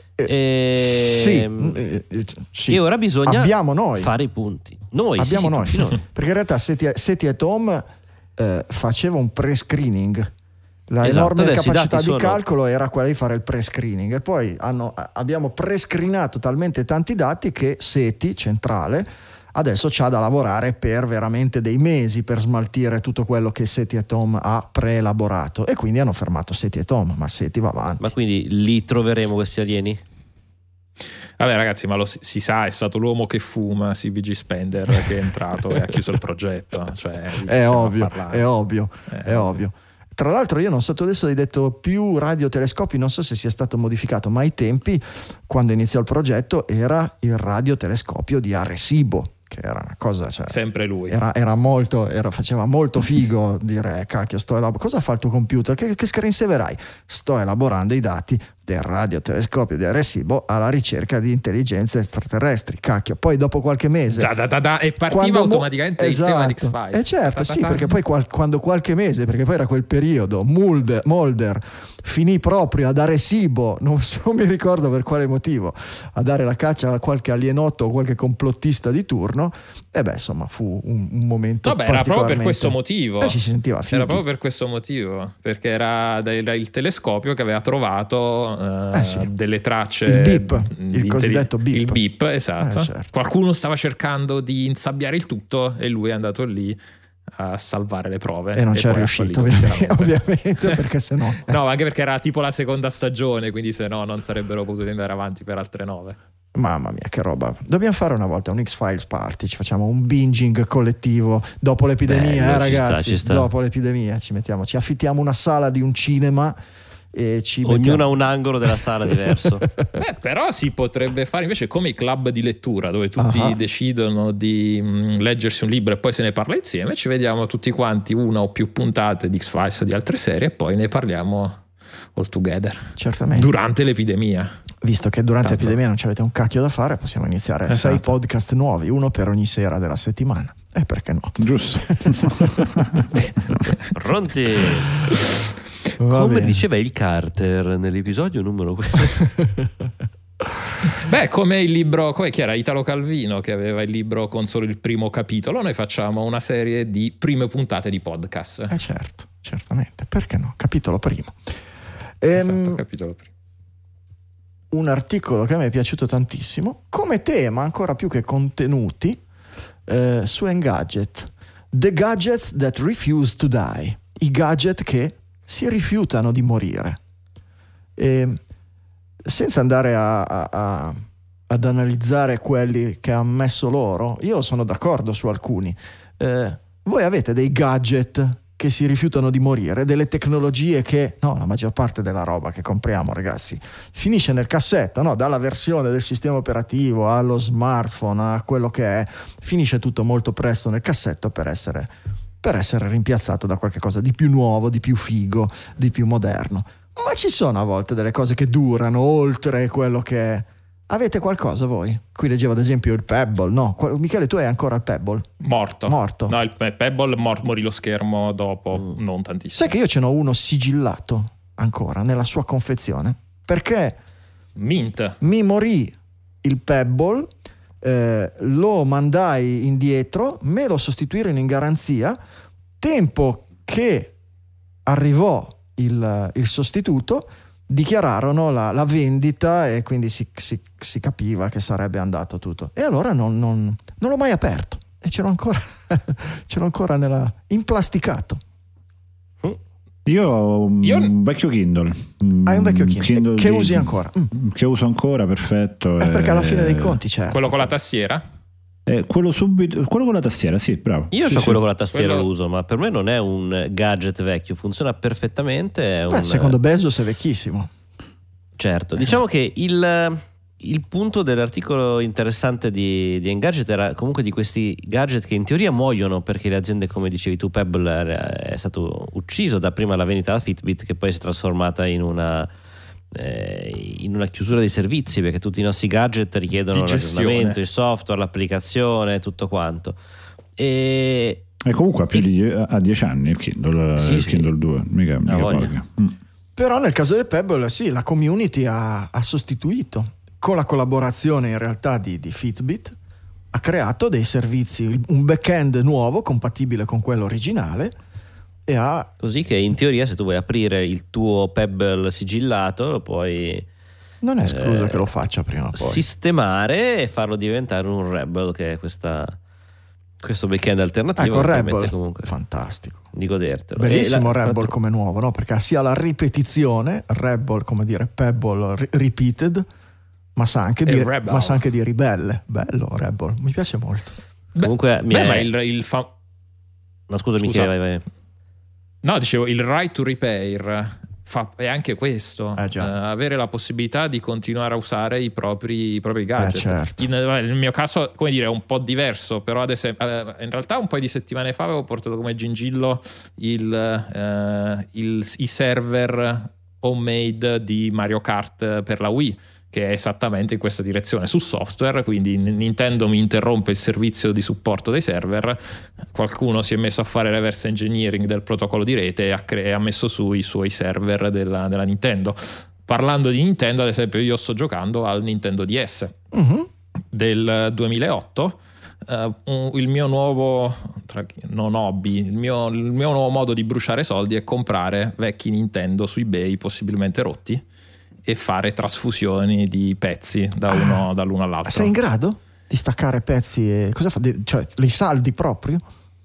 E: E,
A: Sì, eh, eh, sì.
E: e ora bisogna
A: abbiamo noi.
E: fare i punti. Noi,
A: Abbiamo
E: sì,
A: noi.
E: tutti noi.
A: Perché in realtà SETI, SETI at Home eh, faceva un pre-screening. La
E: Esatto,
A: enorme
E: adesso i
A: capacità
E: dati
A: di
E: sono-
A: calcolo era quella di fare il pre-screening, e poi hanno- abbiamo pre-screenato talmente tanti dati che SETI centrale adesso c'ha da lavorare per veramente dei mesi per smaltire tutto quello che SETI at Home ha pre-elaborato, e quindi hanno fermato SETI at Home, ma SETI va avanti.
E: Ma quindi li troveremo questi alieni?
C: Vabbè ragazzi, ma lo si, si sa, è stato l'uomo che fuma, C V G Spender, che è entrato e ha chiuso il progetto. Cioè, lì
A: È
C: stiamo a
A: ovvio,
C: parlare.
A: è ovvio,
C: Eh,
A: è ovvio. Tra l'altro io non so, tu adesso hai detto più radiotelescopi, non so se sia stato modificato, ma ai tempi, quando iniziò il progetto, era il radiotelescopio di Arecibo, che era una cosa, cioè,
C: Sempre lui.
A: era, era molto, era, faceva molto figo dire, cacchio, sto elab- cosa fa il tuo computer? Che, che screensaverai? Sto elaborando i dati del radiotelescopio di Arecibo alla ricerca di intelligenze extraterrestri, cacchio. Poi dopo qualche mese
C: Da, da, da, da, e partiva
A: quando mo-
C: automaticamente il tema di
A: Esatto.
C: X-Files.
A: Eh certo,
C: Ta, ta,
A: sì,
C: ta.
A: perché poi qual- quando qualche mese, perché poi era quel periodo, Mulder, Mulder finì proprio ad Arecibo, non, so, non mi ricordo per quale motivo, a dare la caccia a qualche alienotto o qualche complottista di turno, e beh, insomma, fu un, un momento
C: Vabbè, era proprio per
A: particolarmente-
C: questo motivo.
A: Eh, ci si sentiva fighi.
C: Era proprio per questo motivo, perché era da- era il telescopio che aveva trovato eh,
A: Eh sì.
C: delle tracce,
A: Il beep,
C: di
A: il cosiddetto beep.
C: Il beep, esatto.
A: Eh, certo.
C: Qualcuno stava cercando di insabbiare il tutto e lui è andato lì a salvare le prove.
A: E non c'è
C: poi ha
A: riuscito,
C: fallito
A: ovviamente,
C: chiaramente.
A: ovviamente, perché sennò...
C: No, anche perché era tipo la seconda stagione, quindi se no non sarebbero potuti andare avanti per altre nove.
A: Mamma mia, che roba. Dobbiamo fare una volta un X-Files party, ci facciamo un binging collettivo dopo l'epidemia,
E: Bello,
A: eh,
E: ci sta,
A: ragazzi,
E: ci sta.
A: dopo l'epidemia ci mettiamo, ci affittiamo una sala di un cinema e ci
E: Ognuno
A: mettiamo...
E: ha un angolo della sala diverso.
C: Beh, però si potrebbe fare invece come i club di lettura, dove tutti
A: Ah.
C: decidono di mh, leggersi un libro e poi se ne parla insieme. Ci vediamo tutti quanti una o più puntate di X-Files o di altre serie e poi ne parliamo all together
A: Certamente.
C: durante l'epidemia.
A: Visto che durante
C: Tanto.
A: l'epidemia non ci avete un cacchio da fare, possiamo iniziare
C: Esatto.
A: sei podcast nuovi, uno per ogni sera della settimana. E perché no?
D: Giusto.
E: Pronti?
A: Va
E: Come
A: bene.
E: diceva il Carter nell'episodio numero
C: Beh, come il libro, come chi era? Italo Calvino che aveva il libro con solo il primo capitolo, noi facciamo una serie di prime puntate di podcast.
A: Eh certo, certamente, perché no? Capitolo primo. Ehm,
C: Esatto, capitolo primo.
A: un articolo che a me è piaciuto tantissimo, come tema ancora più che contenuti, eh, su Engadget. The gadgets that refuse to die. I gadget che si rifiutano di morire. E, senza andare a, a- a- ad analizzare quelli che ha messo loro, io sono d'accordo su alcuni. Eh, voi avete dei gadget che si rifiutano di morire, delle tecnologie che, no, la maggior parte della roba che compriamo, ragazzi, finisce nel cassetto, no? Dalla versione del sistema operativo allo smartphone a quello che è, finisce tutto molto presto nel cassetto per essere, per essere rimpiazzato da qualche cosa di più nuovo, di più figo, di più moderno. Ma ci sono a volte delle cose che durano oltre quello che è. Avete qualcosa voi? Qui leggevo ad esempio il Pebble, no? Qua- Michele, tu hai ancora il Pebble?
C: Morto.
A: Morto.
C: No, il Pe- Pebble mor- morì lo schermo dopo, non tantissimo.
A: Sai che io ce n'ho uno sigillato ancora nella sua confezione? Perché
C: Mint.
A: mi morì il Pebble, eh, lo mandai indietro, me lo sostituirono in garanzia, tempo che arrivò il, il sostituto, dichiararono la, la vendita e quindi si, si- si capiva che sarebbe andato tutto. E allora non, non- non l'ho mai aperto e ce l'ho ancora, ce l'ho ancora nella, implasticato.
D: Io ho un
C: Io-
D: vecchio Kindle.
A: Hai un vecchio Kindle, che
D: di-
A: usi ancora? Mm.
D: Che uso ancora, perfetto.
A: È perché alla fine dei
D: eh,
A: conti, certo.
C: Quello con la tastiera?
D: eh, quello subito, quello con la tastiera, sì, bravo.
E: Io
D: Sì,
E: ho
D: sì.
E: quello con la tastiera,
C: Quello-
E: lo uso, ma per me non è un gadget vecchio, funziona perfettamente. È
A: Beh,
E: un,
A: secondo Bezos è vecchissimo.
E: Certo, diciamo che il, il punto dell'articolo interessante di, di Engadget era comunque di questi gadget che in teoria muoiono perché le aziende, come dicevi tu, Pebble era- è stato ucciso da prima la vendita da Fitbit, che poi si è trasformata in una, eh, in una chiusura dei servizi, perché tutti i nostri gadget richiedono
C: Di gestione.
E: l'aggiornamento, il software, l'applicazione, tutto quanto. E
D: E comunque ha più di ha dieci anni il Kindle,
E: Sì,
D: il
E: sì.
D: Kindle due, mica, mica
E: voglia.
D: pochi. Mm.
A: Però nel caso del Pebble, sì, la community ha, ha sostituito, con la collaborazione in realtà di, di Fitbit, ha creato dei servizi, un back-end nuovo compatibile con quello originale e ha...
E: così che in teoria se tu vuoi aprire il tuo Pebble sigillato lo puoi
A: Non è escluso
E: Eh,
A: che lo faccia prima o poi.
E: sistemare e farlo diventare un Rebel, che è questa, questo backend alternativo
A: Ecco,
E: che permette
A: Rebel,
E: comunque
A: fantastico.
E: di godertelo.
A: Bellissimo
E: E la-
A: Rebel come nuovo, no? Perché ha sia la ripetizione, Rebel come dire Pebble ri- repeated, ma sa anche
C: E
A: di,
C: Rebel.
A: ma sa anche di ribelle. Bello Rebel, mi piace molto.
E: comunque mi
C: Beh,
E: è-
C: ma il, il fa-
E: no, scusami,
C: Scusa.
E: che vai, vai.
C: No, dicevo, il right to repair fa, è anche questo,
A: Eh, già.
C: eh, avere la possibilità di continuare a usare i propri, i propri gadget.
A: Eh, certo.
C: In- nel mio caso, come dire, è un po' diverso, però ad esempio, eh, in realtà un paio di settimane fa avevo portato come gingillo il, eh, il- i server homemade di Mario Kart per la Wii, che è esattamente in questa direzione sul software. Quindi Nintendo mi interrompe il servizio di supporto dei server, qualcuno si è messo a fare reverse engineering del protocollo di rete e ha, cre- ha messo su i suoi server della, della Nintendo. Parlando di Nintendo, ad esempio, io sto giocando al Nintendo D S
A: Mhm.
C: del duemilaotto. Uh, un- il mio nuovo tra- non hobby, il mio, il mio nuovo modo di bruciare soldi è comprare vecchi Nintendo su eBay, possibilmente rotti, e fare trasfusioni di pezzi da uno, dall'uno all'altro.
A: Sei in grado di staccare pezzi e cosa fa? De- Cioè, li saldi proprio?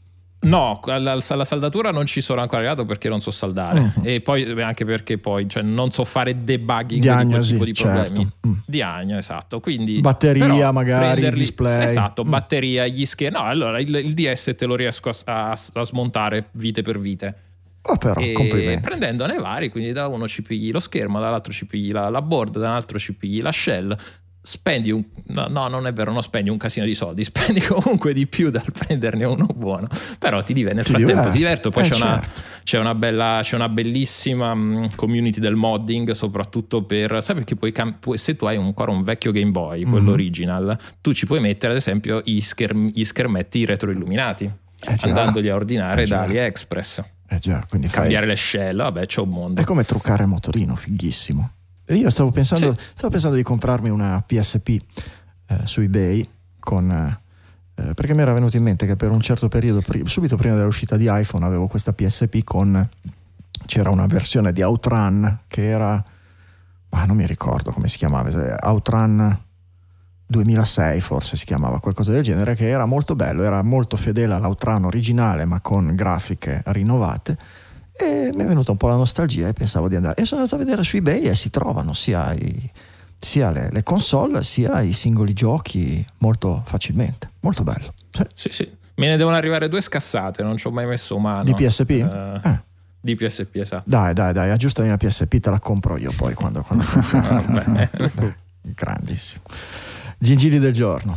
C: No, alla, alla saldatura non ci sono ancora arrivato perché non so saldare uh-huh. e poi anche perché poi cioè, non so fare debugging
A: Diagnosi,
C: di quel tipo di problemi.
A: Certo. Mm.
C: Diagnosi, esatto. Quindi
A: batteria magari, display.
C: Esatto,
A: mm.
C: batteria, gli schermi. No, allora il, il D S te lo riesco a, a, a smontare vite per vite.
A: Oh, però,
C: e
A: complimenti.
C: prendendone vari, quindi da uno ci pigli lo schermo, dall'altro ci pigli la, la board, dall'altro ci pigli la shell. Spendi un no, no non è vero, non spendi un casino di soldi, spendi comunque di più dal prenderne uno buono, però ti diverte, nel
A: ti
C: frattempo
A: diverte.
C: ti diverto. Poi
A: eh,
C: c'è,
A: certo.
C: una, c'è una bella c'è una bellissima um, community del modding, soprattutto per, sai, perché puoi, camp- se tu hai ancora un vecchio Game Boy, quello mm-hmm. original, tu ci puoi mettere ad esempio gli, scherm- gli schermetti retroilluminati, eh, andandoli a ordinare eh, da AliExpress.
A: Eh già, quindi
C: cambiare
A: fai...
C: le shell, vabbè, c'è un mondo.
A: È come truccare il motorino, fighissimo. E io stavo pensando, sì. stavo pensando di comprarmi una P S P eh, su eBay con, eh, perché mi era venuto in mente che per un certo periodo, pri- subito prima dell'uscita di iPhone, avevo questa P S P con, c'era una versione di Outrun che era, ah, non mi ricordo come si chiamava, Outrun duemilasei forse si chiamava, qualcosa del genere, che era molto bello, era molto fedele all'Outrun originale ma con grafiche rinnovate. E mi è venuta un po' la nostalgia e pensavo di andare, e sono andato a vedere su eBay e si trovano sia, i, sia le, le console sia i singoli giochi molto facilmente, molto bello. Sì,
C: sì, sì. Me ne devono arrivare due scassate, non ci ho mai messo mano.
A: Di P S P?
C: Uh,
A: eh.
C: Di P S P, esatto.
A: Dai, dai, dai, aggiustami la P S P, te la compro io poi quando, quando funziona.
C: Dai,
A: grandissimo. Gingilli del giorno.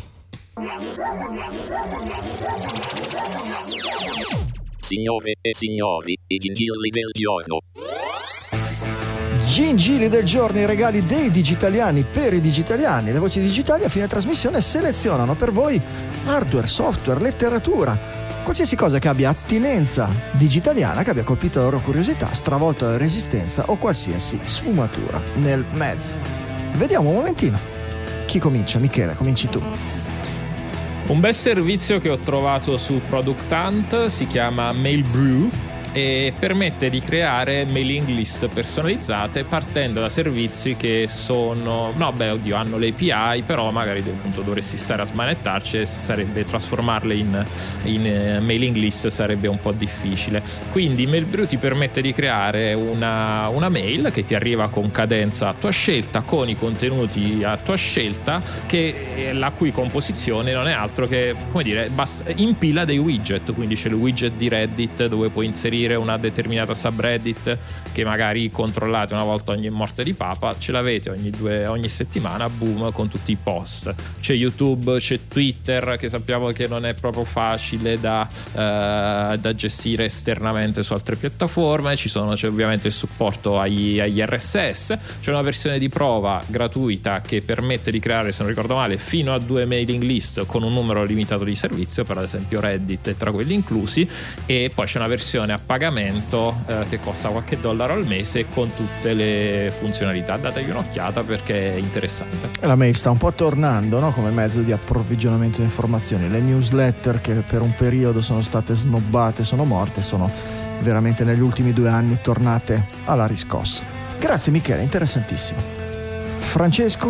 H: Signore e signori, i gingilli del giorno.
A: Gingilli del giorno, i regali dei digitaliani per i digitaliani. Le voci digitali a fine trasmissione selezionano per voi hardware, software, letteratura, qualsiasi cosa che abbia attinenza digitaliana, che abbia colpito la loro curiosità, stravolto la resistenza o qualsiasi sfumatura nel mezzo. Vediamo un momentino. Chi comincia? Michele, cominci tu.
C: Un bel servizio che ho trovato su Product Hunt si chiama Mailbrew e permette di creare mailing list personalizzate partendo da servizi che sono, no beh oddio, hanno le A P I, però magari appunto dovresti stare a smanettarci e sarebbe trasformarle in, in uh, mailing list sarebbe un po' difficile. Quindi Mailbrew ti permette di creare una, una mail che ti arriva con cadenza a tua scelta, con i contenuti a tua scelta, che la cui composizione non è altro che, come dire, basta, impila dei widget. Quindi c'è il widget di Reddit dove puoi inserire una determinata subreddit che magari controllate una volta ogni morte di papa, ce l'avete ogni due ogni settimana, boom, con tutti i post. C'è YouTube, c'è Twitter, che sappiamo che non è proprio facile da, uh, da gestire esternamente su altre piattaforme. Ci sono, c'è ovviamente il supporto agli, agli R S S. C'è una versione di prova gratuita che permette di creare, se non ricordo male, fino a due mailing list con un numero limitato di servizio, per ad esempio Reddit è tra quelli inclusi, e poi c'è una versione a pagamento eh, che costa qualche dollaro al mese con tutte le funzionalità. Dategli un'occhiata perché è interessante.
A: La mail sta un po' tornando, no? Come mezzo di approvvigionamento di informazioni. Le newsletter che per un periodo sono state snobbate, sono morte, sono veramente negli ultimi due anni tornate alla riscossa. Grazie Michele, interessantissimo. Francesco?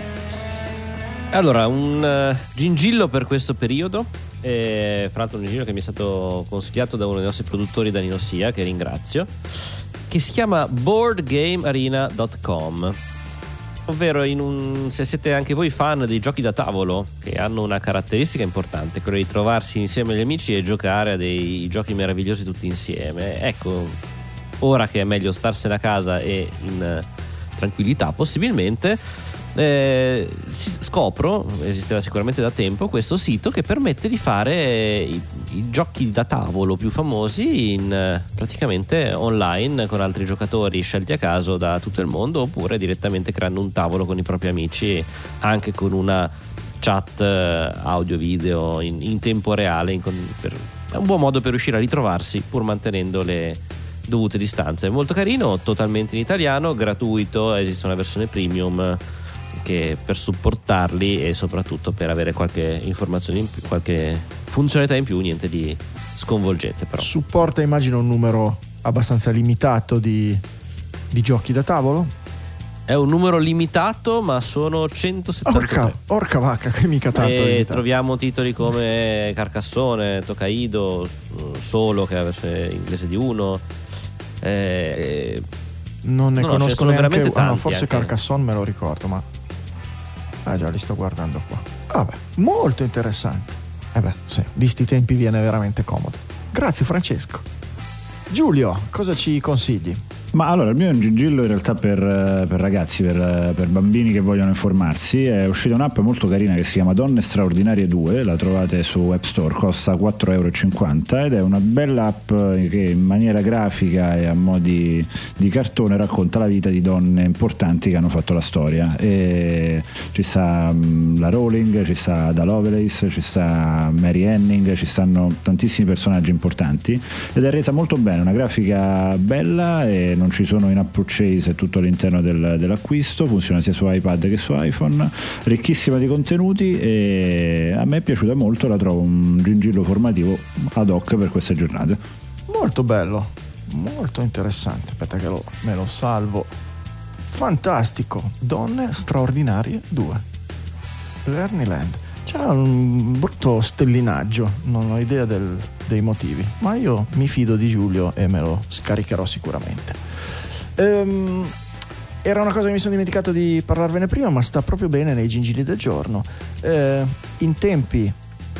E: Allora, un uh, gingillo per questo periodo. E, fra l'altro un giro che mi è stato consigliato da uno dei nostri produttori, Danilo Sia, che ringrazio, che si chiama board game arena dot com, ovvero in un, se siete anche voi fan dei giochi da tavolo, che hanno una caratteristica importante, quella di trovarsi insieme agli amici e giocare a dei giochi meravigliosi tutti insieme. Ecco, ora che è meglio starsene a casa e in tranquillità possibilmente, Eh, si scopro, esisteva sicuramente da tempo, questo sito che permette di fare i, i giochi da tavolo più famosi in, praticamente online, con altri giocatori scelti a caso da tutto il mondo, oppure direttamente creando un tavolo con i propri amici, anche con una chat audio video in, in tempo reale, in, per, è un buon modo per riuscire a ritrovarsi pur mantenendo le dovute distanze. È molto carino, totalmente in italiano, gratuito, esiste una versione premium che per supportarli e soprattutto per avere qualche informazione in più, qualche funzionalità in più, niente di sconvolgente però.
A: Supporta, immagino, un numero abbastanza limitato di, di giochi da tavolo?
E: È un numero limitato, ma sono centosettantatré.
A: Orca, orca vacca, che mica tanto
E: e
A: limitato.
E: troviamo titoli come Carcassonne, Tokaido, Solo, che è la versione inglese di uno. Eh,
A: non ne
E: no, ce ne
A: conosco
E: sono
A: neanche
E: veramente
A: ah, no,
E: tanti
A: forse
E: anche.
A: Carcassonne me lo ricordo, ma ah già li sto guardando qua. Vabbè, molto interessante. Eh beh, sì, di sti tempi viene veramente comodo. Grazie Francesco. Giulio, cosa ci consigli?
D: Ma allora, il mio è un gingillo in realtà per, per ragazzi, per, per bambini che vogliono informarsi. È uscita un'app molto carina che si chiama Donne Straordinarie due, la trovate su App Store, costa quattro euro e cinquanta ed è una bella app che in maniera grafica e a mo' di, di cartone racconta la vita di donne importanti che hanno fatto la storia. E ci sta um, la Rowling, ci sta Ada Lovelace, ci sta Mary Henning, ci stanno tantissimi personaggi importanti ed è resa molto bene, una grafica bella e non ci sono in-app purchase, è tutto all'interno del, dell'acquisto, funziona sia su iPad che su iPhone, ricchissima di contenuti e a me è piaciuta molto, la trovo un gingillo formativo ad hoc per queste giornate.
A: Molto bello, molto interessante. Aspetta che lo, me lo salvo. Fantastico. Donne Straordinarie due, Lerniland. C'è un brutto stellinaggio, non ho idea del, dei motivi, ma io mi fido di Giulio e me lo scaricherò sicuramente. Ehm, era una cosa che mi sono dimenticato di parlarvene prima, ma sta proprio bene nei gingilli del giorno. Eh, in tempi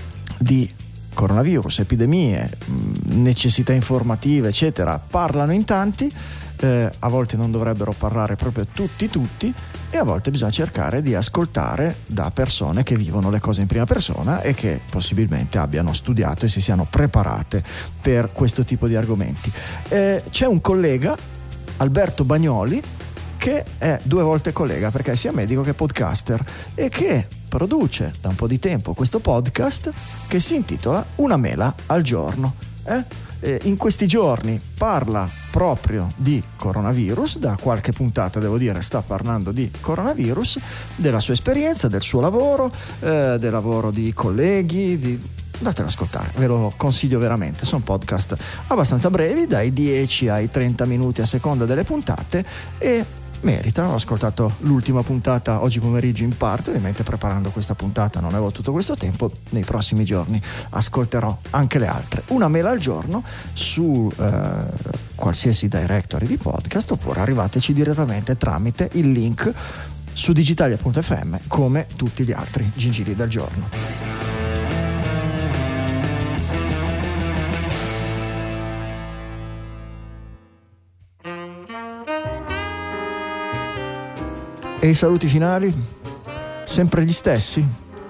A: di coronavirus, epidemie, necessità informative, eccetera, parlano in tanti. Eh, a volte non dovrebbero parlare proprio tutti tutti e a volte bisogna cercare di ascoltare da persone che vivono le cose in prima persona e che possibilmente abbiano studiato e si siano preparate per questo tipo di argomenti. Eh, c'è un collega, Alberto Bagnoli, che è due volte collega perché è sia medico che podcaster e che produce da un po' di tempo questo podcast che si intitola Una mela al giorno. Eh? In questi giorni parla proprio di coronavirus, da qualche puntata devo dire sta parlando di coronavirus, della sua esperienza, del suo lavoro, eh, del lavoro di colleghi, di... andatelo ad ascoltare, ve lo consiglio veramente, sono podcast abbastanza brevi, dai dieci ai trenta minuti a seconda delle puntate e meritano. Ho ascoltato l'ultima puntata oggi pomeriggio in parte, ovviamente preparando questa puntata non avevo tutto questo tempo, nei prossimi giorni ascolterò anche le altre. Una mela al giorno su eh, qualsiasi directory di podcast oppure arrivateci direttamente tramite il link su digitalia punto effe emme come tutti gli altri gingilli del giorno. E i saluti finali? Sempre gli stessi?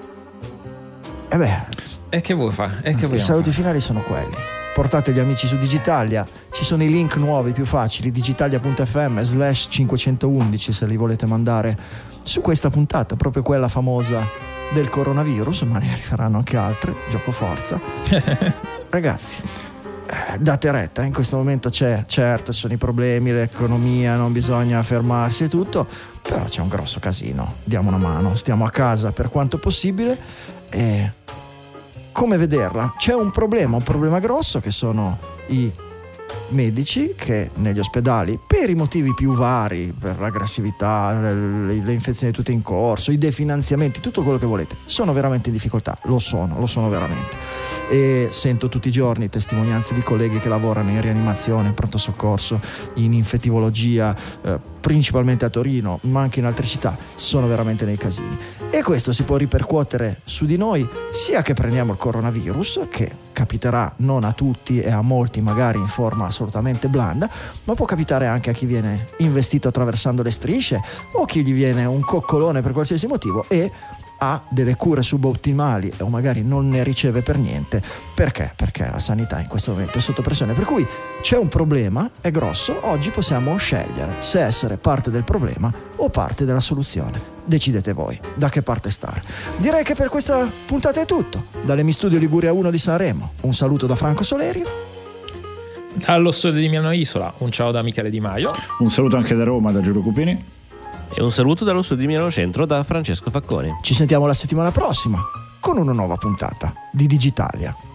A: E beh,
C: E che vuoi fare? E che
A: i saluti
C: fare?
A: finali sono quelli. Portate gli amici su Digitalia, ci sono i link nuovi più facili, digitalia punto effe emme slash cinquecentoundici se li volete mandare su questa puntata, proprio quella famosa del coronavirus, ma ne arriveranno anche altre, gioco forza. Ragazzi, date retta, in questo momento c'è, certo ci sono i problemi, l'economia, non bisogna fermarsi e tutto, però c'è un grosso casino, diamo una mano, stiamo a casa per quanto possibile e come vederla? C'è un problema, un problema grosso che sono i medici che negli ospedali, per i motivi più vari, per l'aggressività, le, le infezioni tutte in corso, i definanziamenti, tutto quello che volete, sono veramente in difficoltà, lo sono, lo sono veramente. E sento tutti i giorni testimonianze di colleghi che lavorano in rianimazione, in pronto soccorso, in infettivologia, eh, principalmente a Torino, ma anche in altre città, sono veramente nei casini. E questo si può ripercuotere su di noi, sia che prendiamo il coronavirus, che capiterà non a tutti e a molti magari in forma assolutamente blanda, ma può capitare anche a chi viene investito attraversando le strisce o chi gli viene un coccolone per qualsiasi motivo e ha delle cure subottimali o magari non ne riceve per niente. Perché? Perché la sanità in questo momento è sotto pressione, per cui c'è un problema, è grosso, oggi possiamo scegliere se essere parte del problema o parte della soluzione. Decidete voi da che parte stare. Direi che per questa puntata è tutto. Dall'Emi Studio Liguria uno di Sanremo un saluto da Franco Solerio.
C: Dallo studio di Milano Isola un ciao da Michele Di Maio.
D: Un saluto anche da Roma da Giulio Cupini.
E: E un saluto dallo studio di Milano Centro da Francesco Facconi.
A: Ci sentiamo la settimana prossima con una nuova puntata di Digitalia.